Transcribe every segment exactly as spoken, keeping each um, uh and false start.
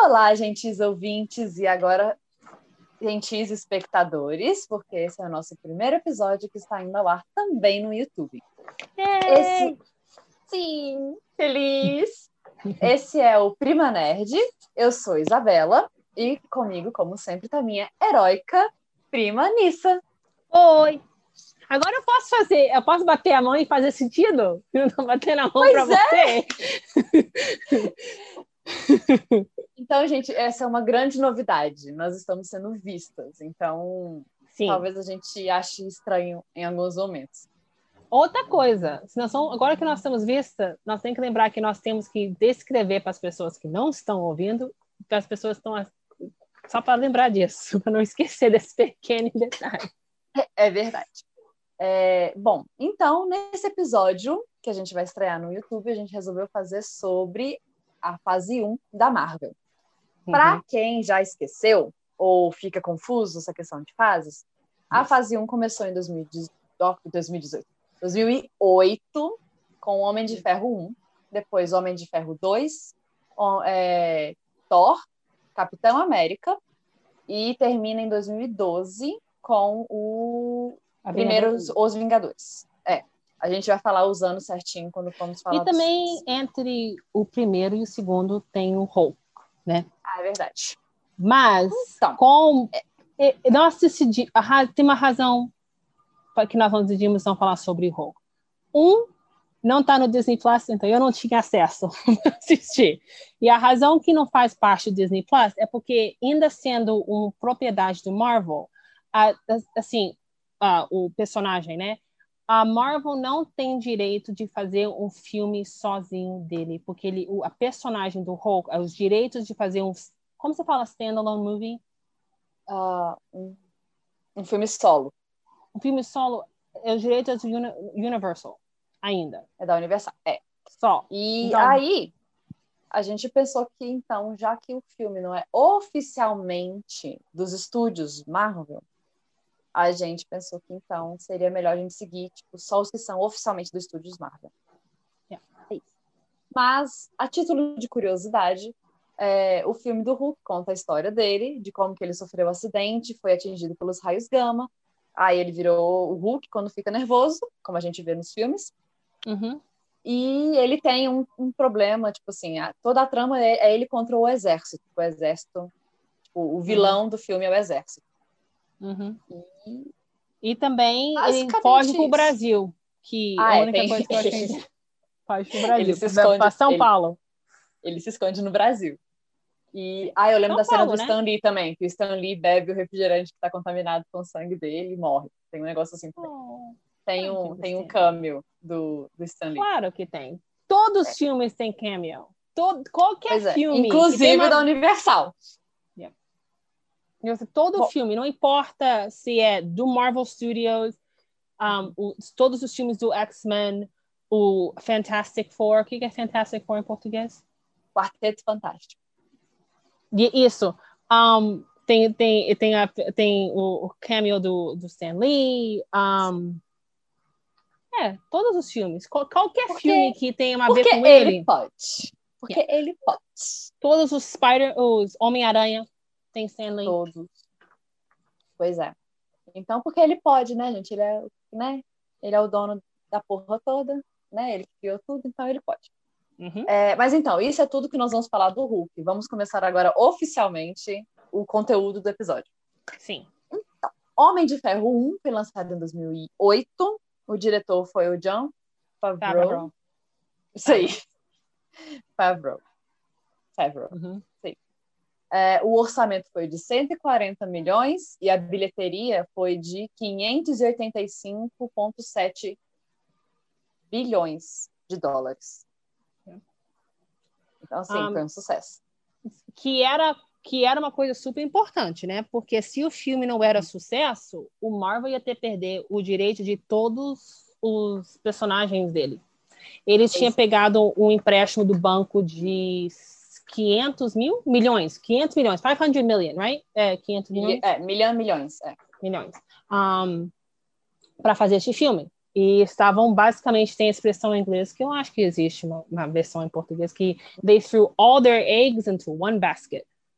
Olá, gentis ouvintes e agora gentis espectadores, porque esse é o nosso primeiro episódio que está indo ao ar também no YouTube. Esse... Sim, feliz! Esse é o Prima Nerd, eu sou Isabela e comigo, como sempre, está minha heróica prima Nissa. Oi! Agora eu posso fazer, eu posso bater a mão e fazer sentido? Eu não tô batendo a mão Pois pra é. você? Então, gente, essa é uma grande novidade. Nós estamos sendo vistas, então Sim. talvez a gente ache estranho em alguns momentos. Outra coisa, se nós somos, agora que nós estamos vistas, nós temos que lembrar que nós temos que descrever para as pessoas que não estão ouvindo, para as pessoas que estão só para lembrar disso, para não esquecer desse pequeno detalhe. É, é verdade. É, bom, então, nesse episódio que a gente vai estrear no YouTube, a gente resolveu fazer sobre a fase um da Marvel. Uhum. Para quem já esqueceu ou fica confuso essa questão de fases, a fase um começou em dois mil e dezoito, dois mil e oito, com Homem de Ferro um, depois Homem de Ferro dois, é, Thor, Capitão América, e termina em dois mil e doze com o primeiro Os Vingadores. É, a gente vai falar os anos certinho quando formos falar. E também dos... entre o primeiro e o segundo tem o Hulk, né? Ah, é verdade. Mas então, com é, nós decidimos, tem uma razão para que nós não decidimos não falar sobre Hulk. Um, não está no Disney Plus, então eu não tinha acesso a assistir. E a razão que não faz parte do Disney Plus é porque, ainda sendo uma propriedade do Marvel, a, assim, a, o personagem, né? A Marvel não tem direito de fazer um filme sozinho dele, porque ele, a personagem do Hulk, os direitos de fazer um, como você fala, standalone movie? Uh, um, um filme solo. Um filme solo, os direitos do Universal, ainda. É da Universal, é. Só. E então, aí, a gente pensou que, então, já que o filme não é oficialmente dos estúdios Marvel, a gente pensou que, então, seria melhor a gente seguir, tipo, só os que são oficialmente dos estúdios Marvel. Yeah. É isso. Mas, a título de curiosidade, é, o filme do Hulk conta a história dele, de como que ele sofreu um acidente, foi atingido pelos raios gama, aí ele virou o Hulk quando fica nervoso, como a gente vê nos filmes. Uhum. E ele tem um, um problema, tipo assim, a, toda a trama é, é ele contra o exército. O exército, tipo, o vilão uhum. do filme é o exército. Uhum. E, e também ele foge pro isso. Brasil, que ah, a é, única tem... coisa que eu achei foge pro Brasil, ele se esconde, para São ele, Paulo. Ele se esconde no Brasil. E, ah, eu lembro São da cena Paulo, do né? Stan Lee também, que o Stan Lee bebe o refrigerante que está contaminado com o sangue dele e morre. Tem um negócio assim também. Oh, tem um, tem um cameo do, do Stan Lee. Claro que tem. Todos os é. filmes têm cameo. Todo, qualquer pois é. filme. Inclusive uma... da Universal. Yeah. Todo Bom, filme, não importa se é do Marvel Studios, um, o, todos os filmes do X-Men, o Fantastic Four. O que é Fantastic Four em português? Quarteto Fantástico. E isso. Um, tem, tem, tem, a, tem o, o cameo do, do Stan Lee. Um, é, todos os filmes. Qual, qualquer porque, filme que tenha a ver com ele. ele. Pode. Porque yeah. ele pode. Todos os Spider, os Homem-Aranha tem Stan Lee. Todos. Pois é. Então, porque ele pode, né, gente? Ele é, né? Ele é o dono da porra toda, né? Ele criou tudo, então ele pode. Uhum. É, mas então, isso é tudo que nós vamos falar do Hulk. Vamos começar agora oficialmente o conteúdo do episódio. Sim. Então, Homem de Ferro um foi lançado em dois mil e oito. O diretor foi o Jon Favreau. Favreau. Isso aí. Favreau. Favreau. Uhum. Sim. É, o orçamento foi de cento e quarenta milhões e a bilheteria foi de quinhentos e oitenta e cinco vírgula sete bilhões de dólares. Então, assim, um, foi um sucesso. Que era, que era uma coisa super importante, né? Porque se o filme não era sucesso, o Marvel ia ter que perder o direito de todos os personagens dele. Eles tinham pegado um empréstimo do banco de quinhentos mil? Milhões. quinhentos milhões. quinhentos million, right? É, quinhentos milhões? É, milhão, milhões. É. Milhões. Um, para fazer este filme. E estavam, basicamente, tem a expressão em inglês, que eu acho que existe uma, uma versão em português, que they threw all their eggs into one basket.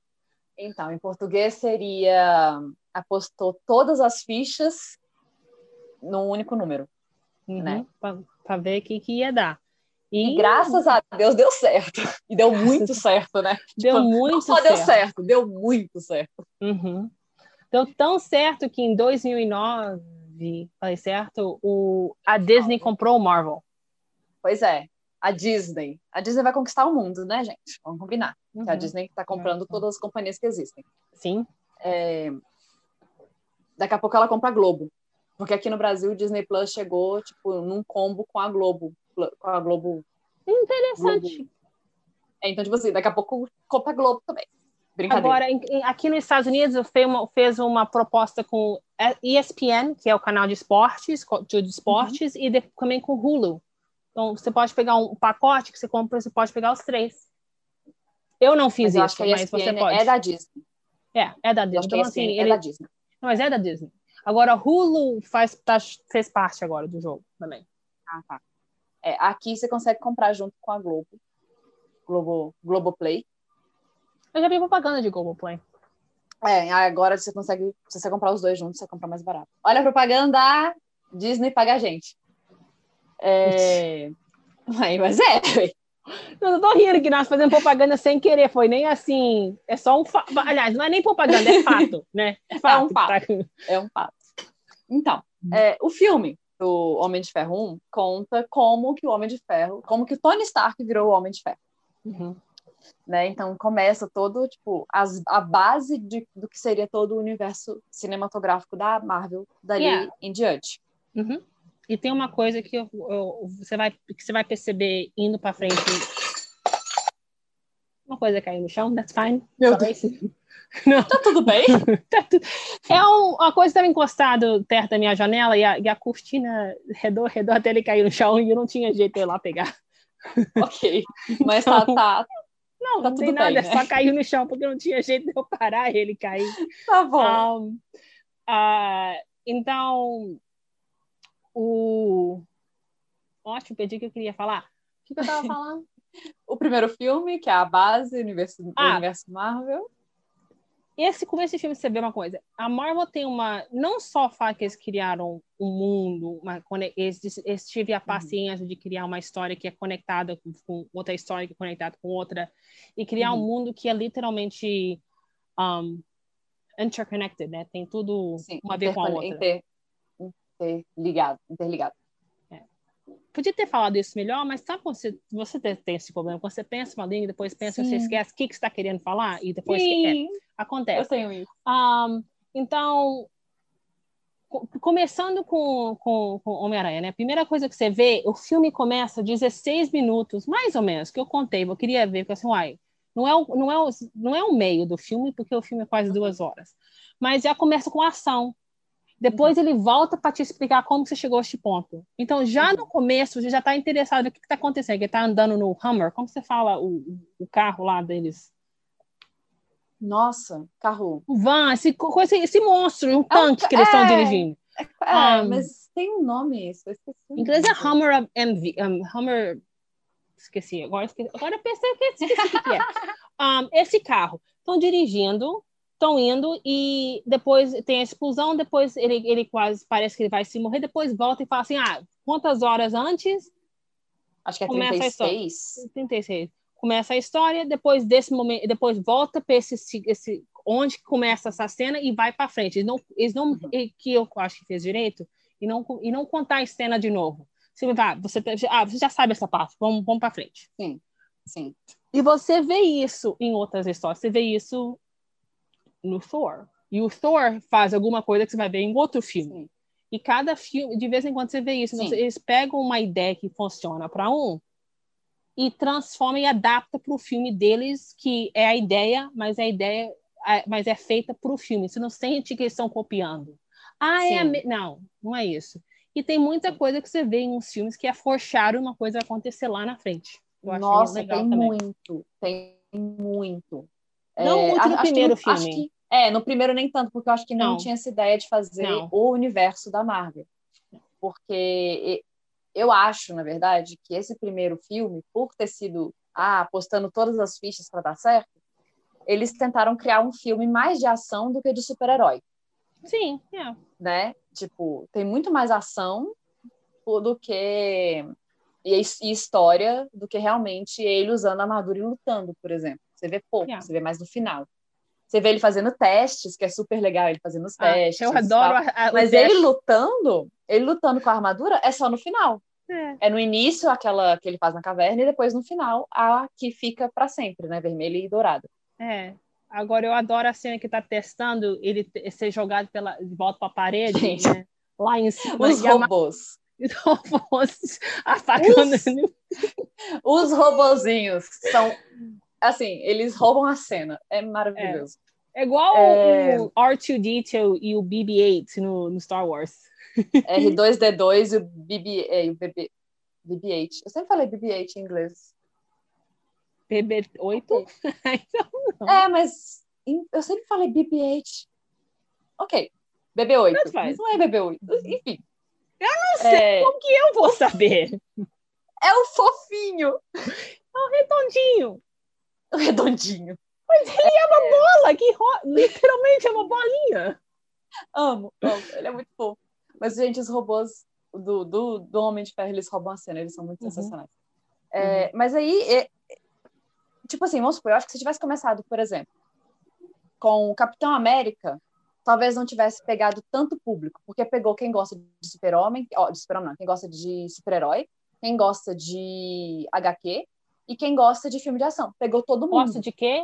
Então, em português seria apostou todas as fichas num único número, uhum, né? Para ver o que, que ia dar. E... e graças a Deus deu certo. E deu muito certo, né? Deu tipo, muito não só certo. deu certo, deu muito certo. Uhum. Deu tão certo que em dois mil e nove, falei certo, o, a Disney comprou o Marvel. Pois é, a Disney. A Disney vai conquistar o mundo, né, gente? Vamos combinar. Uhum. Que a Disney está comprando todas as companhias que existem. Sim. É... Daqui a pouco ela compra a Globo. Porque aqui no Brasil o Disney Plus chegou, tipo, num combo com a Globo. Com a Globo. Interessante. Globo. É, então, tipo assim, daqui a pouco compra a Globo também. Brincadeira. Agora, aqui nos Estados Unidos, fez uma, fez uma proposta com E S P N, que é o canal de esportes, de esportes, uhum. E de, também com Hulu. Então, você pode pegar um pacote que você compra, você pode pegar os três. Eu não fiz mas eu isso, acho que a mas E S P N você pode. É da Disney. É, é da Disney. Eu acho que a E S P N então, assim, é ele... da Disney. Não, mas é da Disney. Agora, Hulu faz, tá, fez parte agora do jogo também. Ah, tá. É, aqui você consegue comprar junto com a Globo. Globo Globoplay. Eu já vi propaganda de Globoplay. É, agora você consegue, se você comprar os dois juntos, você compra mais barato. Olha a propaganda, Disney paga a gente. É... Mas é, eu tô rindo que nós fazemos propaganda sem querer, foi nem assim, é só um fato. Aliás, não é nem propaganda, é fato, né? É, fato, é um fato. Tá... É um fato. Então, é, o filme do Homem de Ferro um conta como que o Homem de Ferro, como que o Tony Stark virou o Homem de Ferro. Uhum. Né? Então começa todo, tipo, as, a base de, do que seria todo o universo cinematográfico da Marvel dali yeah. em diante. Uhum. E tem uma coisa que eu, eu, você, vai, que você vai perceber indo para frente. Uma coisa caiu no chão, that's fine. Meu Deus. Não. Tá tudo bem? Tá tu... É um, uma coisa que estava encostada perto da minha janela e a, e a cortina redor, redor até ele cair no chão e eu não tinha jeito de ir lá pegar. Ok, mas então, tá, tá... Não, tá não tudo tem nada, bem, é né? só caiu no chão porque não tinha jeito de eu parar e ele cair. Tá bom. Um, uh, então, o... Ótimo, perdi o que eu queria falar. O que, que eu tava falando? O primeiro filme, que é a base do universo, do ah, universo Marvel. Esse, com esse filme você vê uma coisa. A Marvel tem uma... Não só fala que eles criaram um mundo, uma, eles, eles tiveram a paciência uhum. de criar uma história que é conectada com, com outra história que é conectada com outra, e criar uhum. um mundo que é literalmente um, interconnected, né? Tem tudo Sim, uma a ver com a outra. Inter, interligado, interligado. É. Podia ter falado isso melhor, mas sabe quando você, você tem esse problema? Quando você pensa uma língua, depois pensa, Sim. você esquece o que, que você está querendo falar, e depois... Sim. Que, é, acontece. Eu tenho isso. Um, então... Começando com, com, com Homem-Aranha, né? A primeira coisa que você vê, o filme começa dezesseis minutos, mais ou menos, que eu contei, eu queria ver, porque assim, uai, não é, o, não, é o, não é o meio do filme, porque o filme é quase duas horas. Mas já começa com ação. Depois uhum. ele volta para te explicar como você chegou a este ponto. Então, já uhum. no começo, você já está interessado no que está acontecendo. Ele está andando no Hummer, como você fala o, o carro lá deles? Nossa, carro. O van, esse, coisa, esse monstro, um tanque é um, que eles estão é, dirigindo. É, um, mas tem um nome isso. Eu esqueci. Em inglês é Hummer M V. Um, Hummer. Esqueci. Agora, esqueci. Agora eu pensei que esqueci o que é. Um, esse carro. Estão dirigindo, estão indo, e depois tem a explosão, depois ele, ele quase parece que ele vai se morrer, depois volta e fala assim: ah, quantas horas antes? Acho que é começa trinta e seis. A história. trinta e seis. Começa a história, depois desse momento, depois volta para esse, esse onde começa essa cena e vai para frente. Eles não, eles não uhum. que eu acho que fez direito, e não, e não contar a cena de novo. Você vai, você, ah, você já sabe essa parte, vamos, vamos para frente. Sim, sim. E você vê isso em outras histórias, você vê isso no Thor. E o Thor faz alguma coisa que você vai ver em outro filme. Sim. E cada filme, de vez em quando você vê isso. Então, eles pegam uma ideia que funciona para um e transforma e adapta para o filme deles, que é a ideia, mas a ideia mas é feita para o filme. Você não sente que eles estão copiando. Ah, é a me... Não, não é isso. E tem muita coisa que você vê em uns filmes que é forçar uma coisa acontecer lá na frente. Eu Nossa, legal tem também. muito, tem muito. Não é, muito no acho primeiro que, filme. Acho que, é, no primeiro nem tanto, porque eu acho que não, não. tinha essa ideia de fazer não. o universo da Marvel. Porque eu acho, na verdade, que esse primeiro filme, por ter sido ah, apostando todas as fichas para dar certo, eles tentaram criar um filme mais de ação do que de super-herói. Sim, yeah. Né? Tipo, tem muito mais ação do que... E, e história do que realmente ele usando a armadura e lutando, por exemplo. Você vê pouco, yeah. Você vê mais no final. Você vê ele fazendo testes, que é super legal ele fazendo os ah, testes. Eu adoro a, a, Mas ele lutando, ele lutando com a armadura é só no final. É, é no início aquela que ele faz na caverna e depois no final a que fica para sempre, né? Vermelha e dourada. É. Agora eu adoro a cena que tá testando ele ser jogado pela, de volta para a parede, Gente, né? Lá em cima. Os robôs. Os robôs atacando. Os, os robozinhos são assim, eles roubam a cena. É maravilhoso. É, é igual é... o R dois D dois e o B B oito no, no Star Wars. R dois D dois e o B B oito. B B oito. Eu sempre falei B B oito em inglês. B B oito? Okay. É, mas eu sempre falei B B oito. Ok. B B oito. Mas não é B B oito. Enfim. Eu não sei. É... Como que eu vou saber? É o fofinho. É o redondinho. O redondinho. Mas ele é, é uma bola que ro... literalmente é uma bolinha. Amo, amo. Ele é muito fofo. Mas, gente, os robôs do, do, do Homem de Ferro, eles roubam a cena. Eles são muito uhum. sensacionais. É, uhum. Mas aí, é, tipo assim, vamos supor, eu acho que se tivesse começado, por exemplo, com o Capitão América, talvez não tivesse pegado tanto público, porque pegou quem gosta de super-homem, ó, de super-homem não, quem gosta de super-herói, quem gosta de H Q e quem gosta de filme de ação. Pegou todo mundo. Gosta de quê?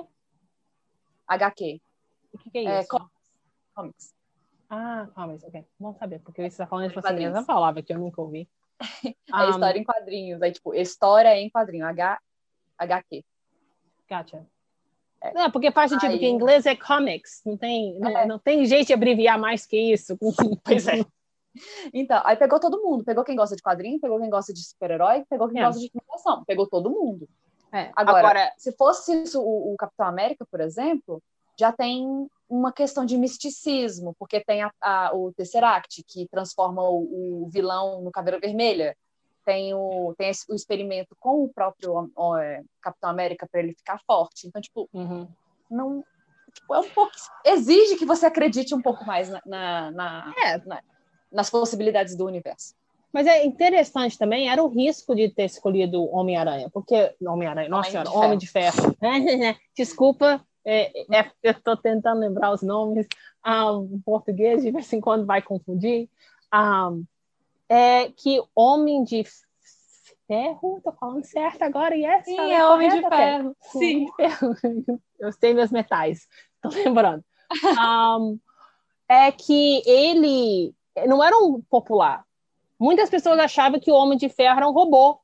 H Q. O que, que é isso? É, comics. comics. Ah, comics, ok. Bom saber, porque você está falando, tipo assim, essa palavra que eu nunca ouvi. É um... história em quadrinhos, aí, tipo, história em quadrinho, H... HQ. Gotcha. É. Não, porque faz sentido, porque em inglês é comics, não tem, não, é. não tem jeito de abreviar mais que isso. Pois é. Então, aí pegou todo mundo, pegou quem gosta de quadrinho, pegou quem gosta de super-herói, pegou quem é. gosta de animação, pegou todo mundo. É. Agora, Agora, se fosse isso, o, o Capitão América, por exemplo, já tem uma questão de misticismo, porque tem a, a, o Tesseract, que transforma o, o vilão no Caveira Vermelha, tem o, tem esse, o experimento com o próprio o, é, Capitão América para ele ficar forte. Então, tipo, uhum. não, tipo, é um pouco, exige que você acredite um pouco mais na, na, na, é. na, nas possibilidades do universo. Mas é interessante também, era o risco de ter escolhido Homem-Aranha, porque Homem-Aranha, nossa senhora, Homem de Ferro. Desculpa, é, é, eu estou tentando lembrar os nomes um, em português, de vez em quando vai confundir. Um, é que Homem de Ferro, estou falando certo agora, yes? Sim, é Homem de Ferro. Sim, eu sei meus metais, estou lembrando. Um, é que ele não era um popular. Muitas pessoas achavam que o Homem de Ferro era um robô.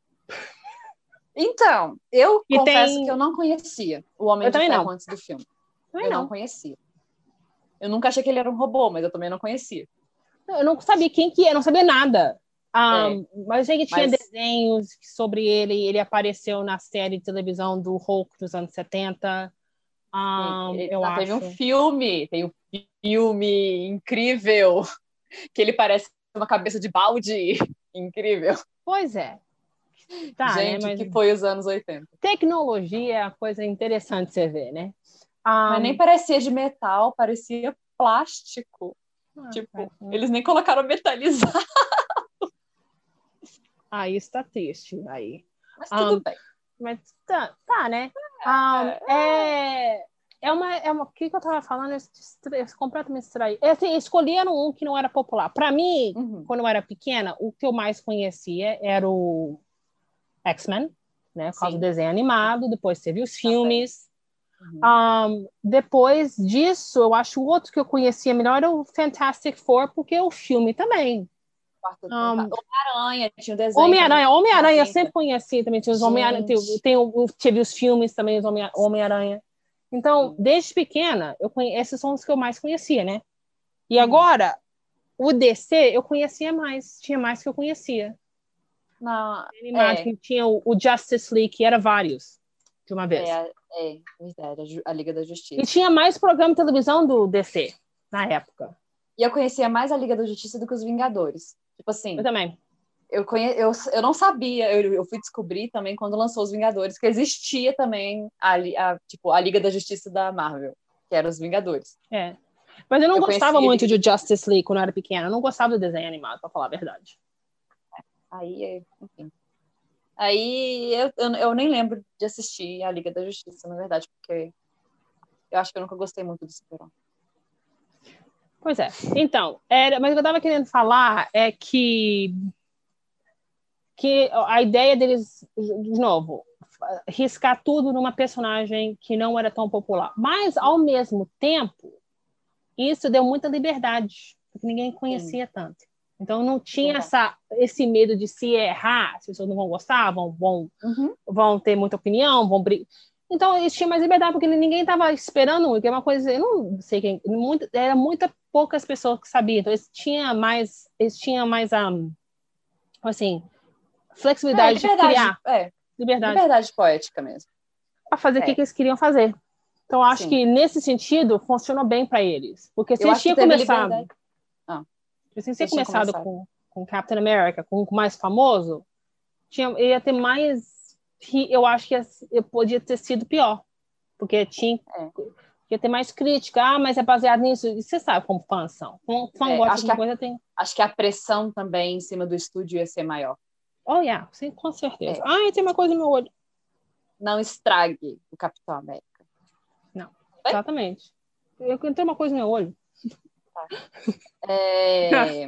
Então, eu e confesso tem... que eu não conhecia o Homem eu de Ferro não. antes do filme. Também eu não. não conhecia. Eu nunca achei que ele era um robô, mas eu também não conhecia. Eu não sabia quem que era, não sabia nada. Um, é, mas eu sei que tinha mas... desenhos sobre ele, ele apareceu na série de televisão do Hulk dos anos setenta. Um, ele, eu não, acho. Teve um filme, tem um filme incrível, que ele parece uma cabeça de balde incrível. Pois é. Tá, gente, né? Mas que foi os anos oitenta. Tecnologia é uma coisa interessante você ver, né? Um... Mas nem parecia de metal, parecia plástico. Ah, tipo, é. Eles nem colocaram metalizado. Ah, isso tá triste aí. Mas tudo um, bem. Mas tá, tá né? Um, é, é uma... É uma o que, que eu tava falando? Eu, eu completamente distraí. É, assim, escolheram um que não era popular. Para mim, uhum. quando eu era pequena, o que eu mais conhecia era o X-Men, né? Por causa do desenho animado. Depois teve os filmes. Uhum. Um, depois disso, eu acho o outro que eu conhecia melhor era o Fantastic Four, porque é o filme também. Um, Homem-Aranha, tinha o desenho. Homem-Aranha, Homem-Aranha eu sempre conheci também. Tinha os Homem-Aranha, tem, tem, teve os filmes também, os Homem-Aranha. Então, Sim. desde pequena, eu conhe... esses são os que eu mais conhecia, né? E hum. agora, o D C, eu conhecia mais. Tinha mais que eu conhecia. Não, é. Tinha o, o Justice League, que era vários, de uma vez. É, é, verdade, a Liga da Justiça. E tinha mais programa de televisão do D C, na época. E eu conhecia mais a Liga da Justiça do que os Vingadores. Tipo assim... Eu também. Eu, conhe... eu, eu não sabia, eu, eu fui descobrir também quando lançou Os Vingadores, que existia também a, a, tipo, a Liga da Justiça da Marvel, que era Os Vingadores. É. Mas eu não Eu gostava muito Liga... de Justice League quando eu era pequena. Eu não gostava do desenho animado, pra falar a verdade. Aí, enfim. Aí eu, eu, eu nem lembro de assistir a Liga da Justiça, na verdade, porque eu acho que eu nunca gostei muito do Super-Homem. Pois é. Então, era, mas o que eu tava querendo falar é que que a ideia deles, de novo, riscar tudo numa personagem que não era tão popular. Mas, ao mesmo tempo, isso deu muita liberdade, porque ninguém conhecia Sim. tanto. Então, não tinha essa, esse medo de se errar, as pessoas não vão gostar, vão, vão, uhum. vão ter muita opinião, vão brigar. Então, eles tinham mais liberdade, porque ninguém estava esperando, que é uma coisa, eu não sei quem, muito, era muita poucas pessoas que sabiam. Então, eles tinham mais, eles tinham mais, um, assim, flexibilidade é, de criar. É. Liberdade. Liberdade poética mesmo. Para fazer o é. que, que eles queriam fazer. Então, acho Sim. que nesse sentido funcionou bem para eles. Porque se eu eles tinham começado. Ah. Se eles tinham começado com, com Captain America, com o mais famoso, tinha, ia ter mais. Eu acho que ia, podia ter sido pior. Porque tinha. É. Ia ter mais crítica. Ah, mas é baseado nisso. E você sabe como fãs são. Um fã é, gosta de uma coisa, a, tem. Acho que a pressão também em cima do estúdio ia ser maior. Oh, yeah, sim, com certeza. É. Ah, tem uma coisa no meu olho. Não estrague o Capitão América. Não, Oi? Exatamente. Eu tenho uma coisa no meu olho. Tá. É...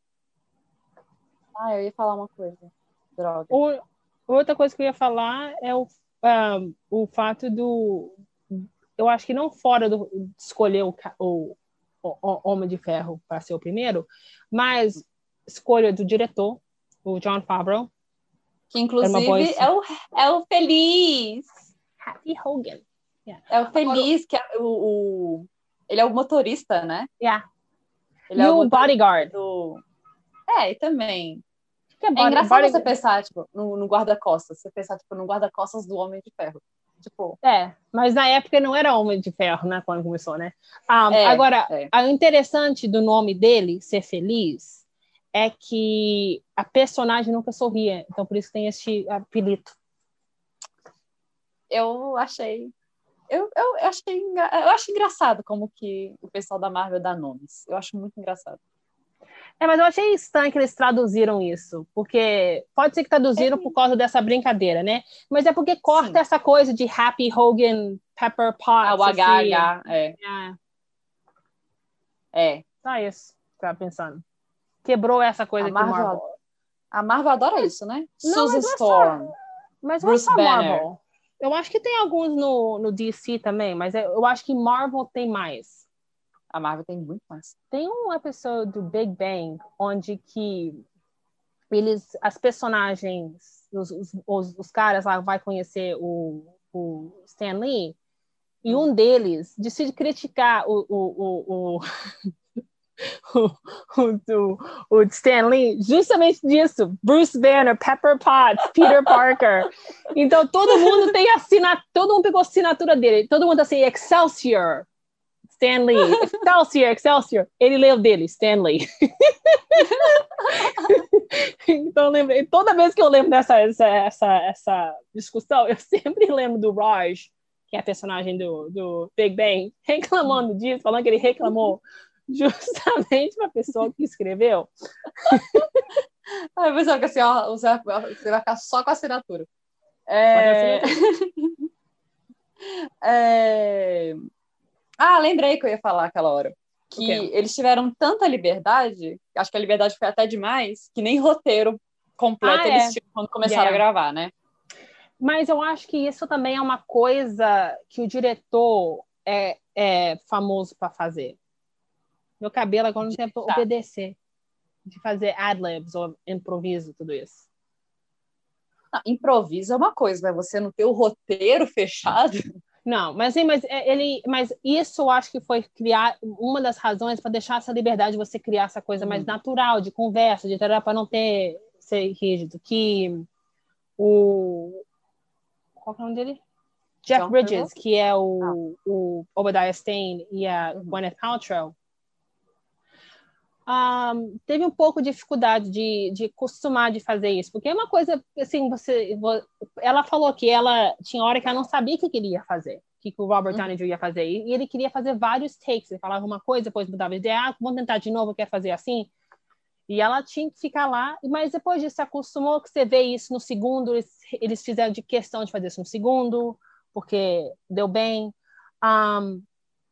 ah, eu ia falar uma coisa. Droga. O, outra coisa que eu ia falar é o, um, o fato do... Eu acho que não fora do, de escolher o, o, o Homem de Ferro para ser o primeiro, mas escolha do diretor, o Jon Favreau. Que, inclusive, é o, é o Feliz. Happy Hogan. Yeah. É o Feliz, que é o, o... Ele é o motorista, né? Yeah. Ele e é o, o bodyguard. Do... É, e também. Que é, é engraçado body... você pensar, tipo, no, no guarda-costas. Você pensar, tipo, no guarda-costas do Homem de Ferro. Tipo... É, mas na época não era Homem de Ferro, né? Quando começou, né? Um, é, agora, é. o interessante do nome dele, Ser Feliz, é que a personagem nunca sorria. Então, por isso tem esse apelido. Eu achei... Eu, eu, eu, achei engra... eu acho engraçado como que o pessoal da Marvel dá nomes. Eu acho muito engraçado. É, mas eu achei estranho que eles traduziram isso, porque pode ser que traduziram é. por causa dessa brincadeira, né? Mas é porque corta Sim. essa coisa de Happy Hogan Pepper Potts. Ah, o H H, assim. é. É. É. Só isso que eu tava pensando. Quebrou essa coisa a Marvel, que Marvel... A Marvel adora mas, isso, né? Não, Susan mas Storm. Só, mas Bruce não é só Banner. Marvel. Eu acho que tem alguns no, no D C também, mas eu acho que Marvel tem mais. A Marvel tem muito mais. Tem um episódio do Big Bang onde que eles, as personagens, os, os, os caras lá vai conhecer o, o Stan Lee e hum. um deles decide criticar o, o, o, o, o, o, o Stan Lee justamente disso. Bruce Banner, Pepper Potts, Peter Parker. Então todo mundo tem assinatura, todo mundo pegou a assinatura dele. Todo mundo assim, Excelsior. Stanley, Excelsior, Excelsior. Ele leu dele, Stanley. Então, eu lembro, toda vez que eu lembro dessa essa, essa, essa discussão, eu sempre lembro do Raj, que é a personagem do, do Big Bang, reclamando disso, falando que ele reclamou justamente para a pessoa que escreveu. Aí você vai assim, ó, você vai ficar só com a assinatura. É... é... Ah, lembrei que eu ia falar aquela hora. Que okay. eles tiveram tanta liberdade, acho que a liberdade foi até demais, que nem roteiro completo ah, eles é. tinham quando começaram yeah. a gravar, né? Mas eu acho que isso também é uma coisa que o diretor é, é famoso para fazer. Meu cabelo agora não tem que obedecer. De fazer ad-libs ou improviso, tudo isso. Não, improviso é uma coisa, mas você não ter o roteiro fechado... Não, mas, sim, mas, ele, mas isso eu acho que foi criar uma das razões para deixar essa liberdade de você criar essa coisa uhum. mais natural, de conversa, de para não ter ser rígido. Que o. Qual é o nome dele? Jeff John Bridges, Ferrell? Que é o, ah. o Obadiah Stane e a uhum. Gwyneth Paltrow. um, teve um pouco de dificuldade de, de costumar de fazer isso, porque é uma coisa, assim, você, ela falou que ela tinha hora que ela não sabia o que queria fazer, o que o Robert Downey Júnior ia fazer, e, e ele queria fazer vários takes, ele falava uma coisa, depois mudava de ideia, ah, vamos tentar de novo, quer fazer assim? E ela tinha que ficar lá, mas depois disso se acostumou que você vê isso no segundo, eles, eles fizeram de questão de fazer isso no segundo, porque deu bem, um,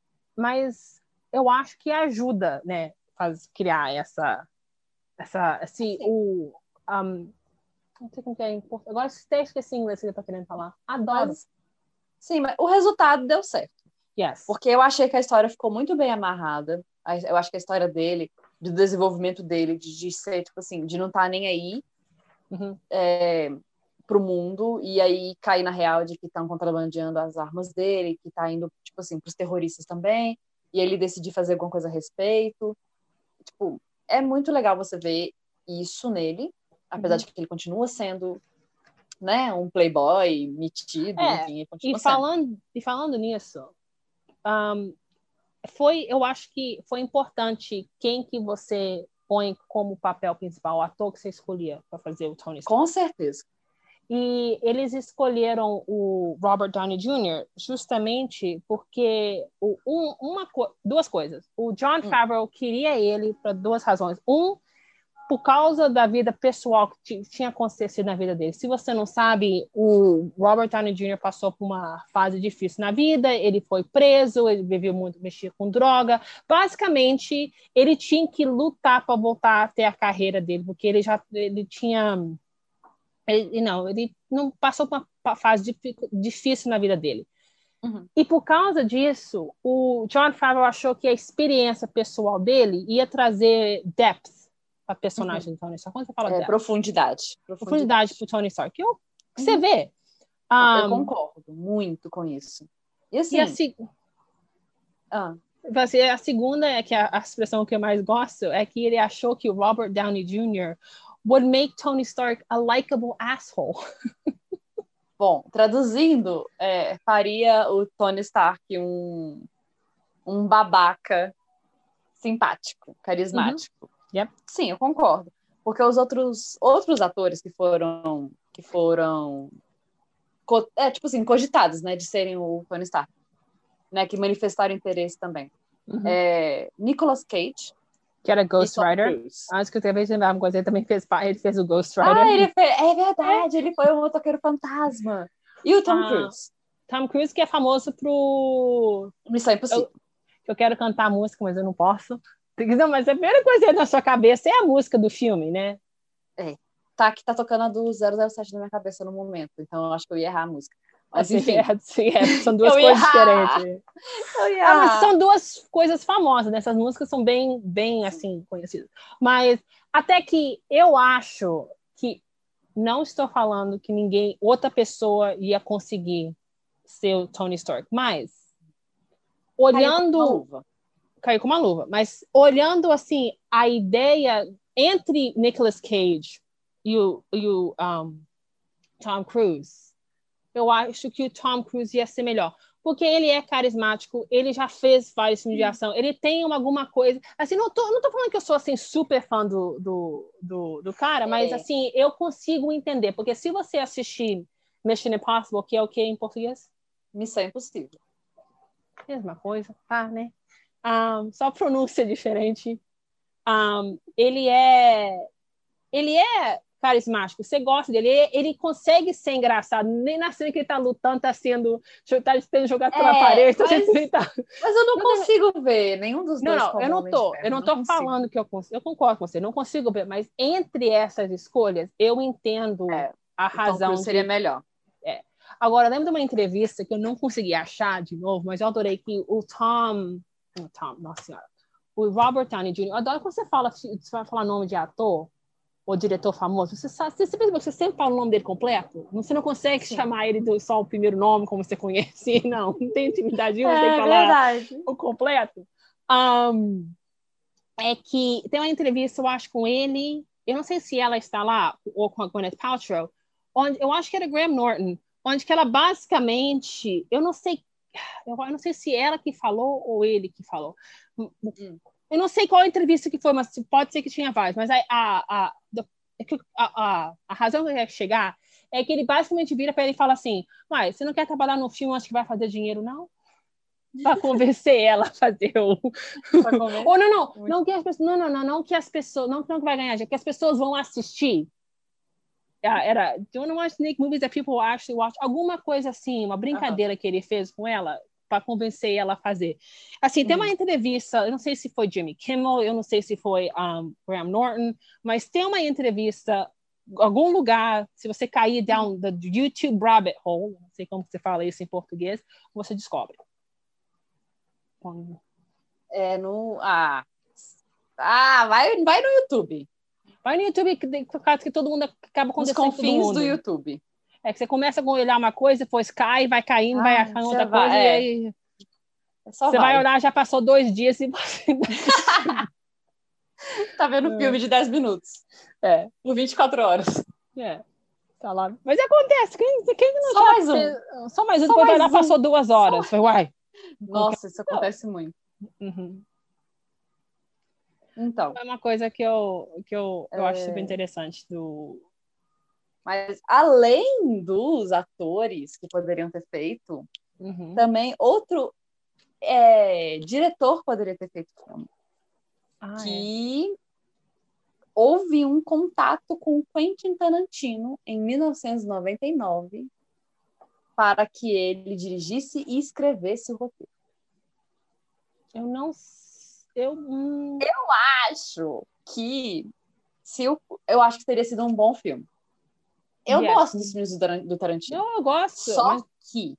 mas eu acho que ajuda, né, faz, criar essa, essa, esse, o, um, não sei como que é em português, agora até esqueci em inglês que eu tô querendo falar, adoro. Mas, sim, mas o resultado deu certo. Yes. Porque eu achei que a história ficou muito bem amarrada, eu acho que a história dele, do desenvolvimento dele, de, de ser, tipo assim, de não estar tá nem aí uhum. é, pro mundo, e aí cair na real de que estão contrabandeando as armas dele, que tá indo, tipo assim, pros terroristas também, e ele decidir fazer alguma coisa a respeito. Tipo, é muito legal você ver isso nele, apesar Uhum. de que ele continua sendo, né, um playboy metido, É, enfim, ele continua e sendo. falando, e falando nisso, um, foi, eu acho que foi importante quem que você põe como papel principal, o ator que você escolhia para fazer o Tony Stark. Com certeza. E eles escolheram o Robert Downey Júnior justamente porque o, um, uma, duas coisas. O Jon Favreau hum. queria ele por duas razões. Um, por causa da vida pessoal que tinha acontecido na vida dele. Se você não sabe, o Robert Downey Júnior passou por uma fase difícil na vida, ele foi preso, ele bebeu muito, mexia com droga. Basicamente, ele tinha que lutar para voltar a ter a carreira dele, porque ele já ele tinha... Ele, não, ele não passou por uma fase difícil na vida dele. Uhum. E por causa disso, o Jon Favreau achou que a experiência pessoal dele ia trazer depth a personagem uhum. do Tony Stark. Quando você fala é, profundidade. Profundidade para o Tony Stark. Eu, uhum. Você vê. Um, eu concordo muito com isso. E assim... E a, se... ah. a segunda, é que a, a expressão que eu mais gosto, é que ele achou que o Robert Downey Júnior would make Tony Stark a likable asshole. Bom, traduzindo, é, faria o Tony Stark um, um babaca simpático, carismático. Uhum. Yep. Sim, eu concordo. Porque os outros, outros atores que foram, que foram é, tipo assim, cogitados, né, de serem o Tony Stark, né, que manifestaram interesse também. Uhum. É, Nicolas Cage, que era Ghost Rider. Acho que eu também lembrar uma coisa, ele também fez, ele fez o Ghost Rider. Ah, ele fez, é verdade, é. ele foi o motoqueiro fantasma. E o Tom ah, Cruise? Tom Cruise, que é famoso pro... Missão Impossível. Eu, eu quero cantar a música, mas eu não posso. Não, mas a primeira coisa na sua cabeça é a música do filme, né? É. Tá, que tá tocando a do zero zero sete na minha cabeça no momento, então eu acho que eu ia errar a música. Mas, enfim. É, sim, é, são duas coisas diferentes. Eu ia ah, mas são duas coisas famosas, né? Essas músicas são bem, bem assim, conhecidas. Mas até que eu acho que não estou falando que ninguém, outra pessoa ia conseguir ser o Tony Stark, mas olhando... Caiu com uma luva. Caiu com uma luva. Mas olhando, assim, a ideia entre Nicolas Cage e o, e o um, Tom Cruise, eu acho que o Tom Cruise ia ser melhor. Porque ele é carismático, ele já fez vários filmes de ação, ele tem uma, alguma coisa... Assim, não tô, não tô falando que eu sou, assim, super fã do, do, do, do cara, mas, é. assim, eu consigo entender. Porque se você assistir Mission Impossible, que é o que em português? Missão Impossível. Mesma coisa, tá, né? Um, só pronúncia diferente. Um, ele é... Ele é... carismático, você gosta dele, ele, ele consegue ser engraçado, nem na cena que ele tá lutando, tá sendo, tá sendo jogado pela é, parede, tá mas, sendo, tá... mas eu não, não consigo tem... ver nenhum dos não, dois não, como eu não tô, eu não, não tô consigo. falando que eu consigo, eu concordo com você, não consigo ver, mas entre essas escolhas, eu entendo é, a razão de... seria melhor. É. Agora, lembro de uma entrevista que eu não consegui achar de novo, mas eu adorei que o Tom, o Tom, nossa senhora, o Robert Downey Júnior, eu adoro quando você fala, você vai falar nome de ator, ou diretor famoso, você sabe, você, você sempre fala o nome dele completo? Você não consegue Sim. chamar ele do só o primeiro nome, como você conhece, não, não tem intimidade, não é, tem que falar verdade. o completo. Um, é que tem uma entrevista, eu acho, com ele, eu não sei se ela está lá, ou com a Gwyneth Paltrow, onde, eu acho que era Graham Norton, onde que ela basicamente, eu não sei, eu não sei se ela que falou ou ele que falou, hum. Eu não sei qual entrevista que foi, mas pode ser que tinha várias. Mas a, a, a, a, a, a razão que eu quero chegar é que ele basicamente vira para ele e fala assim, mas você não quer trabalhar no filme onde que vai fazer dinheiro, não? Para convencer ela a fazer o... Ou não, não, Muito... não que as pessoas... Não, não, não, não que as pessoas... Não que não vai ganhar, já que as pessoas vão assistir. Era... Do you want to watch sneak movies that people actually watch? Alguma coisa assim, uma brincadeira uh-huh. que ele fez com ela para convencer ela a fazer. Assim, uhum. Tem uma entrevista, eu não sei se foi Jimmy Kimmel, eu não sei se foi um, Graham Norton, mas tem uma entrevista, algum lugar, se você cair down the YouTube rabbit hole, não sei como você fala isso em português, você descobre. É no... Ah, ah vai, vai no YouTube. Vai no YouTube, por causa que todo mundo acaba acontecendo Nos confins do YouTube. É que você começa a olhar uma coisa, depois cai, vai caindo, ah, vai achando outra vai, coisa, é. e aí... Você vai. vai olhar, já passou dois dias e você... Tá vendo um é. filme de dez minutos. É. Por vinte e quatro horas. É. Tá lá. Mas acontece, quem, quem não Só mais um. Só mais um, depois vai lá, um. passou duas horas. Só... Foi, uai. Nossa, isso acontece não. muito. Uhum. Então. É uma coisa que eu, que eu, eu é... acho super interessante do... Mas além dos atores que poderiam ter feito, uhum. também outro é, diretor poderia ter feito o filme. Ah, que é. houve um contato com Quentin Tarantino em mil novecentos e noventa e nove para que ele dirigisse e escrevesse o roteiro. Eu não... Eu, hum... eu acho que se eu, eu acho que teria sido um bom filme. Eu yes. gosto dos filmes do Tarantino. Eu, eu gosto. Só mas... que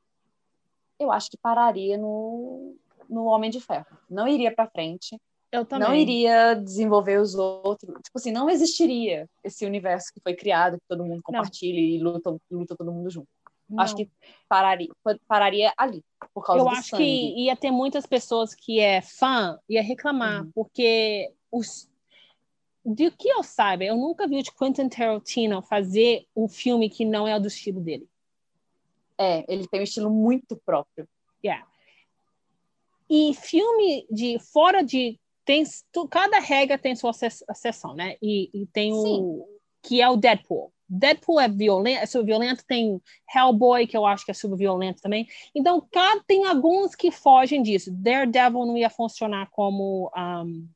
eu acho que pararia no, no Homem de Ferro. Não iria pra frente. Eu também. Não iria desenvolver os outros. Tipo assim, não existiria esse universo que foi criado, que todo mundo compartilha não. e luta, luta todo mundo junto. Não. Acho que pararia, pararia ali, por causa eu do acho sangue. que ia ter muitas pessoas que é fã, ia reclamar, uhum. porque os... do que eu saiba, eu nunca vi o Quentin Tarantino fazer um filme que não é do estilo dele. É, ele tem um estilo muito próprio. Yeah. E filme de fora de... Tem, cada regra tem sua exceção, né? E, e tem Sim. o... que é o Deadpool. Deadpool é violento, é super violento, tem Hellboy, que eu acho que é super violento também. Então, cada, tem alguns que fogem disso. Daredevil não ia funcionar como... Um,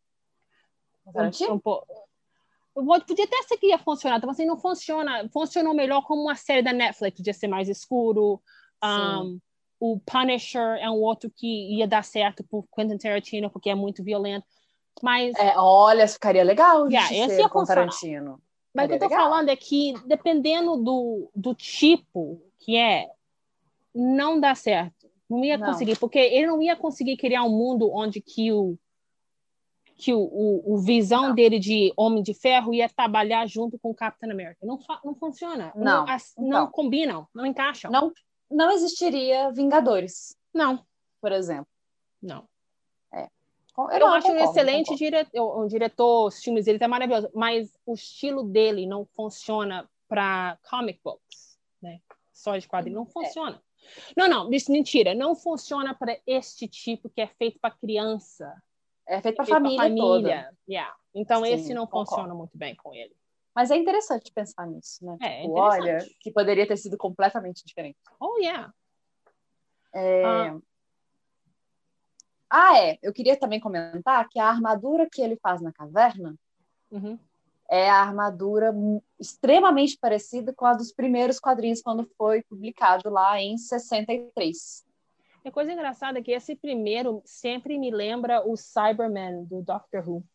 um, um, podia até ser que ia funcionar, então assim, não funciona, funcionou melhor como uma série da Netflix, podia ser mais escuro. Um, o Punisher é um outro que ia dar certo por Quentin Tarantino, porque é muito violento. Mas, é, olha, ficaria legal de yeah, ser ia com Tarantino. Mas o que eu tô legal. falando é que, dependendo do, do tipo que é, não dá certo. Não ia não. conseguir, porque ele não ia conseguir criar um mundo onde que o que o, o, o visão não. dele de Homem de Ferro ia trabalhar junto com o Capitão América. Não, não funciona. Não, não, as, então, não combinam, não encaixam. Não, não existiria Vingadores. Não. Por exemplo. Não. É. Eu, eu não, acho concordo, um excelente diretor, um diretor, os filmes dele é maravilhoso, mas o estilo dele não funciona para comic books, né? Só de quadrinhos, não funciona. É. Não, não, isso mentira, não funciona para este tipo que é feito para criança. É feito para família, família toda. Yeah. Então, Sim, esse não concordo. funciona muito bem com ele. Mas é interessante pensar nisso, né? É, tipo, olha, que poderia ter sido completamente diferente. Oh, yeah. É... Ah. ah, é. Eu queria também comentar que a armadura que ele faz na caverna uhum. é a armadura extremamente parecida com a dos primeiros quadrinhos, quando foi publicado lá em sessenta e três. A coisa engraçada é que esse primeiro sempre me lembra o Cyberman do Doctor Who.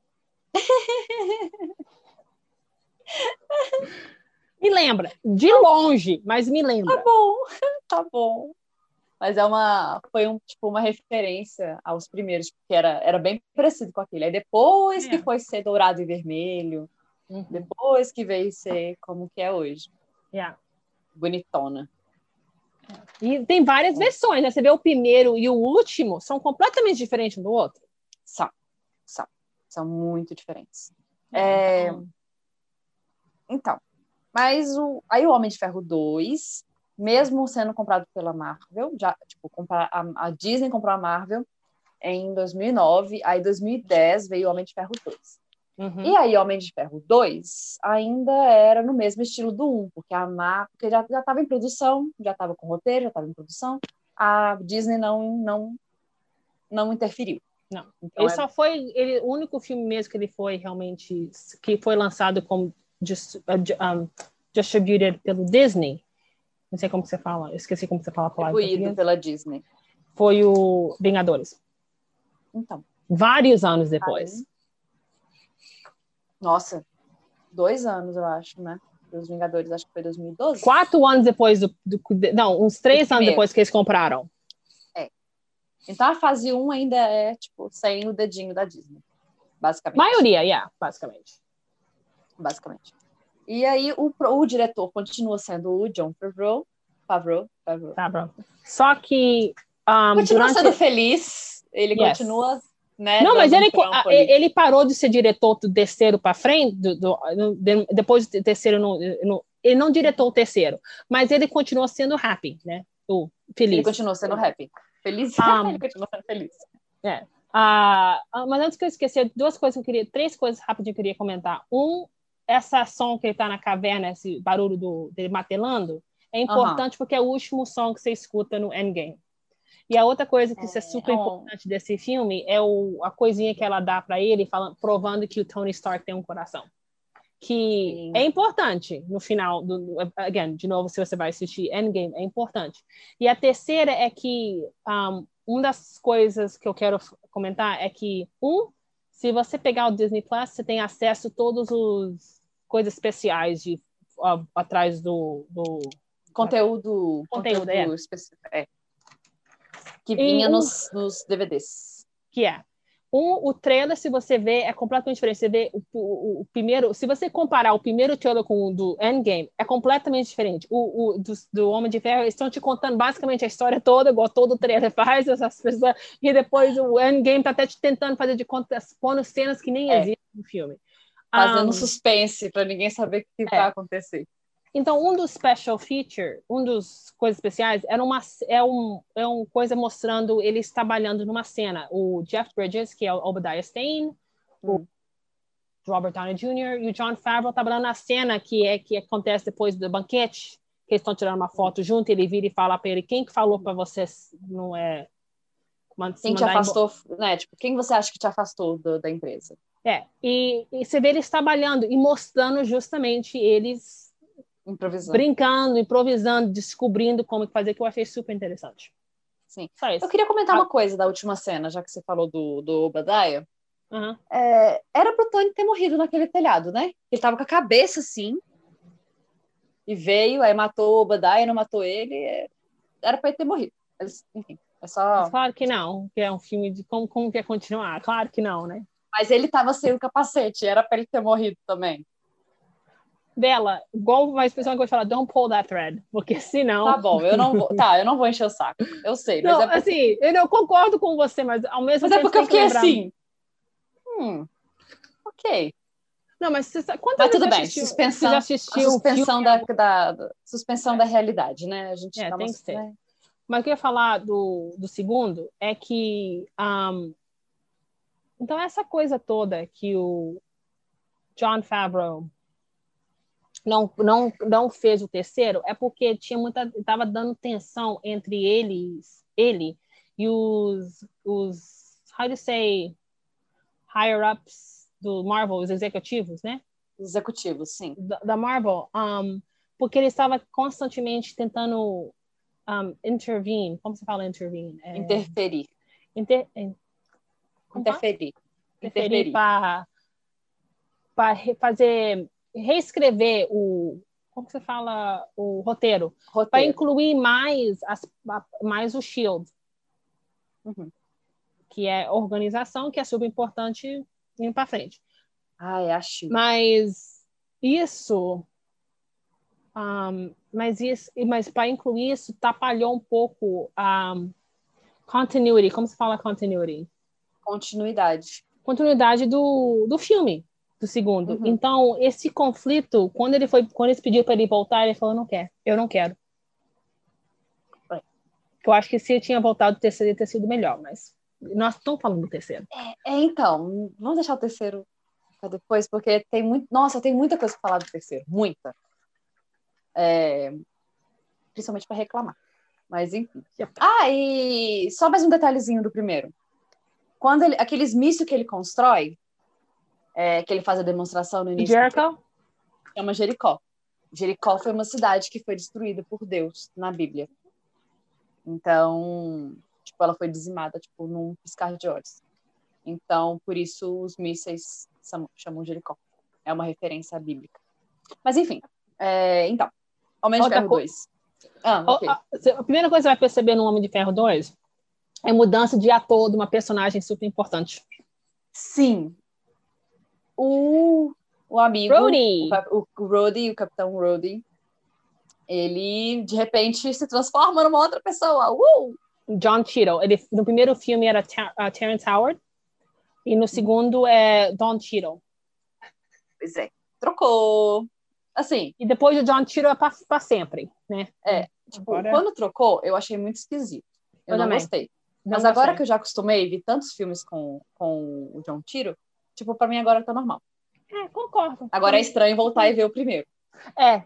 Me lembra, de longe, mas me lembra. Tá bom, tá bom. Mas é uma, foi um, tipo, uma referência aos primeiros, porque era, era bem parecido com aquele. Aí depois é. que foi ser dourado e vermelho, uhum. depois que veio ser como que é hoje. Yeah. Bonitona. E tem várias é. versões, né? Você vê o primeiro e o último, são completamente diferentes um do outro. São, são. São muito diferentes. É, então... então, mas o, aí o Homem de Ferro dois, mesmo sendo comprado pela Marvel, já, tipo, comprar, a, a Disney comprou a Marvel, em dois mil e nove, aí em dois mil e dez veio Homem de Ferro dois. Uhum. E aí Homem de Ferro dois ainda era no mesmo estilo do um, porque a Marvel porque já já estava em produção, já estava com roteiro, já estava em produção, a Disney não não não interferiu. Não. Então Ele é só foi ele, o único filme mesmo que ele foi realmente que foi lançado como dis, uh, um, distributed pelo Disney. Não sei como você fala, eu esqueci como você fala a palavra. distribuído pela Disney. Foi o Vingadores. Então. Vários anos depois. Aí, nossa, dois anos, eu acho, né? Os Vingadores, acho que foi dois mil e doze. Quatro anos depois do, do não, uns três anos depois que eles compraram. É. Então a fase um ainda é, tipo, sem o dedinho da Disney, basicamente. Maioria, yeah, basicamente. Basicamente. E aí o, o diretor continua sendo o Jon Favreau. Favreau, Favreau. Tá, bom. Só que um, continua durante... sendo feliz, ele yes. continua, né? Não, mas ele, um ele parou de ser diretor do terceiro para frente, do, do, do, depois do terceiro, no, no, ele não diretou o terceiro, mas ele continuou sendo happy, né? O feliz. Ele continuou sendo happy. Feliz, um, ele continuou sendo feliz. É. Uh, mas antes que eu esquecer, duas coisas que eu queria, três coisas rapidinho que eu queria comentar. Um, essa som que ele tá na caverna, esse barulho do, dele martelando, é importante uh-huh. porque é o último som que você escuta no Endgame. E a outra coisa que é, é super é importante desse filme é o, a coisinha que ela dá para ele, falando, provando que o Tony Stark tem um coração. Que Sim. é importante no final, do, again, de novo, se você vai assistir Endgame, é importante. E a terceira é que um, uma das coisas que eu quero comentar é que, um, se você pegar o Disney Plus, você tem acesso a todas as coisas especiais de, uh, atrás do... do conteúdo, conteúdo, conteúdo é. específico. É. Que vinha um, nos, nos D V Ds. Que é. Um, o trailer, se você vê, é completamente diferente. Você vê o, o, o primeiro... Se você comparar o primeiro trailer com o do Endgame, é completamente diferente. O, o do, do Homem de Ferro, eles estão te contando basicamente a história toda, igual todo trailer faz, essas pessoas, e depois o Endgame está até te tentando fazer de conta, pondo cenas que nem é. existem no filme. Fazendo um, suspense, para ninguém saber o que é. vai acontecer. Então, um dos special feature, um dos coisas especiais, era uma, é, um, é uma coisa mostrando eles trabalhando numa cena. O Jeff Bridges, que é o Obadiah Stane, hum. o Robert Downey Júnior e o Jon Favreau trabalhando na cena que, é, que acontece depois do banquete, que eles estão tirando uma foto hum. junto, ele vira e fala para ele, quem que falou para você não é... Quem te afastou, em... né? Tipo, quem você acha que te afastou do, da empresa? É, e, e você vê eles trabalhando e mostrando justamente eles... Improvisando. Brincando, improvisando, descobrindo como fazer, que eu achei super interessante. Sim. Eu queria comentar ah. uma coisa da última cena, já que você falou do, do Obadiah. Uhum. É, era pro Tony ter morrido naquele telhado, né? Ele tava com a cabeça assim, e veio, aí matou o Obadiah, não matou ele. Era pra ele ter morrido. Mas, enfim, é só... Mas claro que não, que é um filme de como, como que é continuar. Claro que não, né? Mas ele tava sem o capacete, era pra ele ter morrido também. Dela, igual mais pessoal que vai falar, don't pull that thread, porque senão... Tá bom, eu não vou, tá, eu não vou encher o saco, eu sei. Não, mas é porque... assim, eu não concordo com você, mas ao mesmo mas tempo... Mas é porque eu fiquei lembrar... assim, hum, ok. Não, mas você sabe, mas tudo bem, assistiu, suspensão, já assistiu a suspensão, um da, da, da, suspensão é. da realidade, né? A gente é, dá tem uma... que ser. Né? Mas o que eu ia falar do, do segundo é que... Um, então, essa coisa toda que o Jon Favreau não, não, não fez o terceiro é porque tinha muita, estava dando tensão entre eles, ele e os, os how do you say, higher-ups do Marvel, os executivos, né? Executivos, sim. Da, da Marvel, um, porque ele estava constantemente tentando um, intervene, como se fala intervene? É, interferir. Inter, interferir. Interferir para fazer... reescrever o, como você fala, o roteiro, roteiro. para incluir mais, as, mais o Shield, uhum. que é organização, que é super importante indo para frente. Ah, é a Shield. Mas isso, um, mas isso, mas para incluir isso, atrapalhou um pouco a um, continuity, como se fala continuity? Continuidade. Continuidade do, do filme. Do segundo. Uhum. Então, esse conflito, quando ele foi, quando eles pediram para ele voltar, ele falou, não quer, eu não quero. É. Eu acho que se ele tinha voltado, o terceiro ia ter sido melhor, mas Nós estamos falando do terceiro. É, é, então, vamos deixar o terceiro para depois, porque tem muito. Nossa, tem muita coisa para falar do terceiro. Muita. É, principalmente para reclamar. Mas, enfim. Ah, e só mais um detalhezinho do primeiro. Quando ele, aqueles mísseis que ele constrói, é, que ele faz a demonstração no início. Jericho? Chama Jericó. Jericó foi uma cidade que foi destruída por Deus na Bíblia. Então, tipo, ela foi dizimada, tipo, num piscar de olhos. Então, por isso, os mísseis chamam Jericó. É uma referência bíblica. Mas, enfim. É, então, Homem de Outra Ferro co- dois. Ah, ok. A a primeira coisa que você vai perceber no Homem de Ferro dois é mudança de ator de uma personagem super importante. Sim. O, o amigo, Rhodey. o, cap- o, o Rhodey, o Capitão Rhodey, ele, de repente, se transforma numa outra pessoa. Uh! John Cheadle. Ele, no primeiro filme era Ter uh, Terrence Howard e no segundo é Don Cheadle. Pois é. Trocou. Assim. E depois o John Cheadle é para sempre, né? É. Tipo, Agora... quando trocou, eu achei muito esquisito. Eu, eu não também. gostei. Não Mas gostei. agora que eu já acostumei, vi tantos filmes com, com o John Cheadle, tipo, pra mim agora tá normal. É, concordo. Agora é estranho voltar e ver o primeiro. É.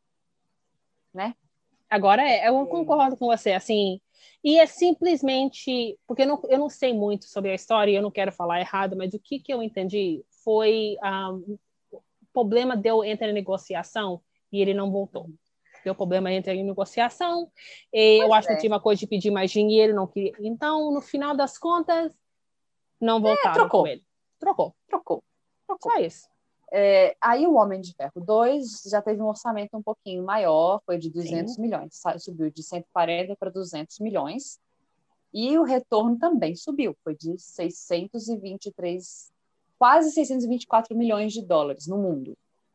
Né? Agora é, eu concordo com você, assim, e é simplesmente, porque eu não, eu não sei muito sobre a história e eu não quero falar errado, mas o que, que eu entendi foi um, o problema deu entre a negociação e ele não voltou. Deu problema entre a negociação, e eu acho é. que tinha uma coisa de pedir mais dinheiro, não queria. Então, no final das contas, não voltaram é, trocou. com ele. Trocou. Trocou. Trocou. Só isso. É, aí o Homem de Ferro dois já teve um orçamento um pouquinho maior, foi de duzentos Sim. milhões, subiu de cento e quarenta para duzentos milhões, e o retorno também subiu, foi de seiscentos e vinte e três, quase seiscentos e vinte e quatro milhões de dólares no mundo.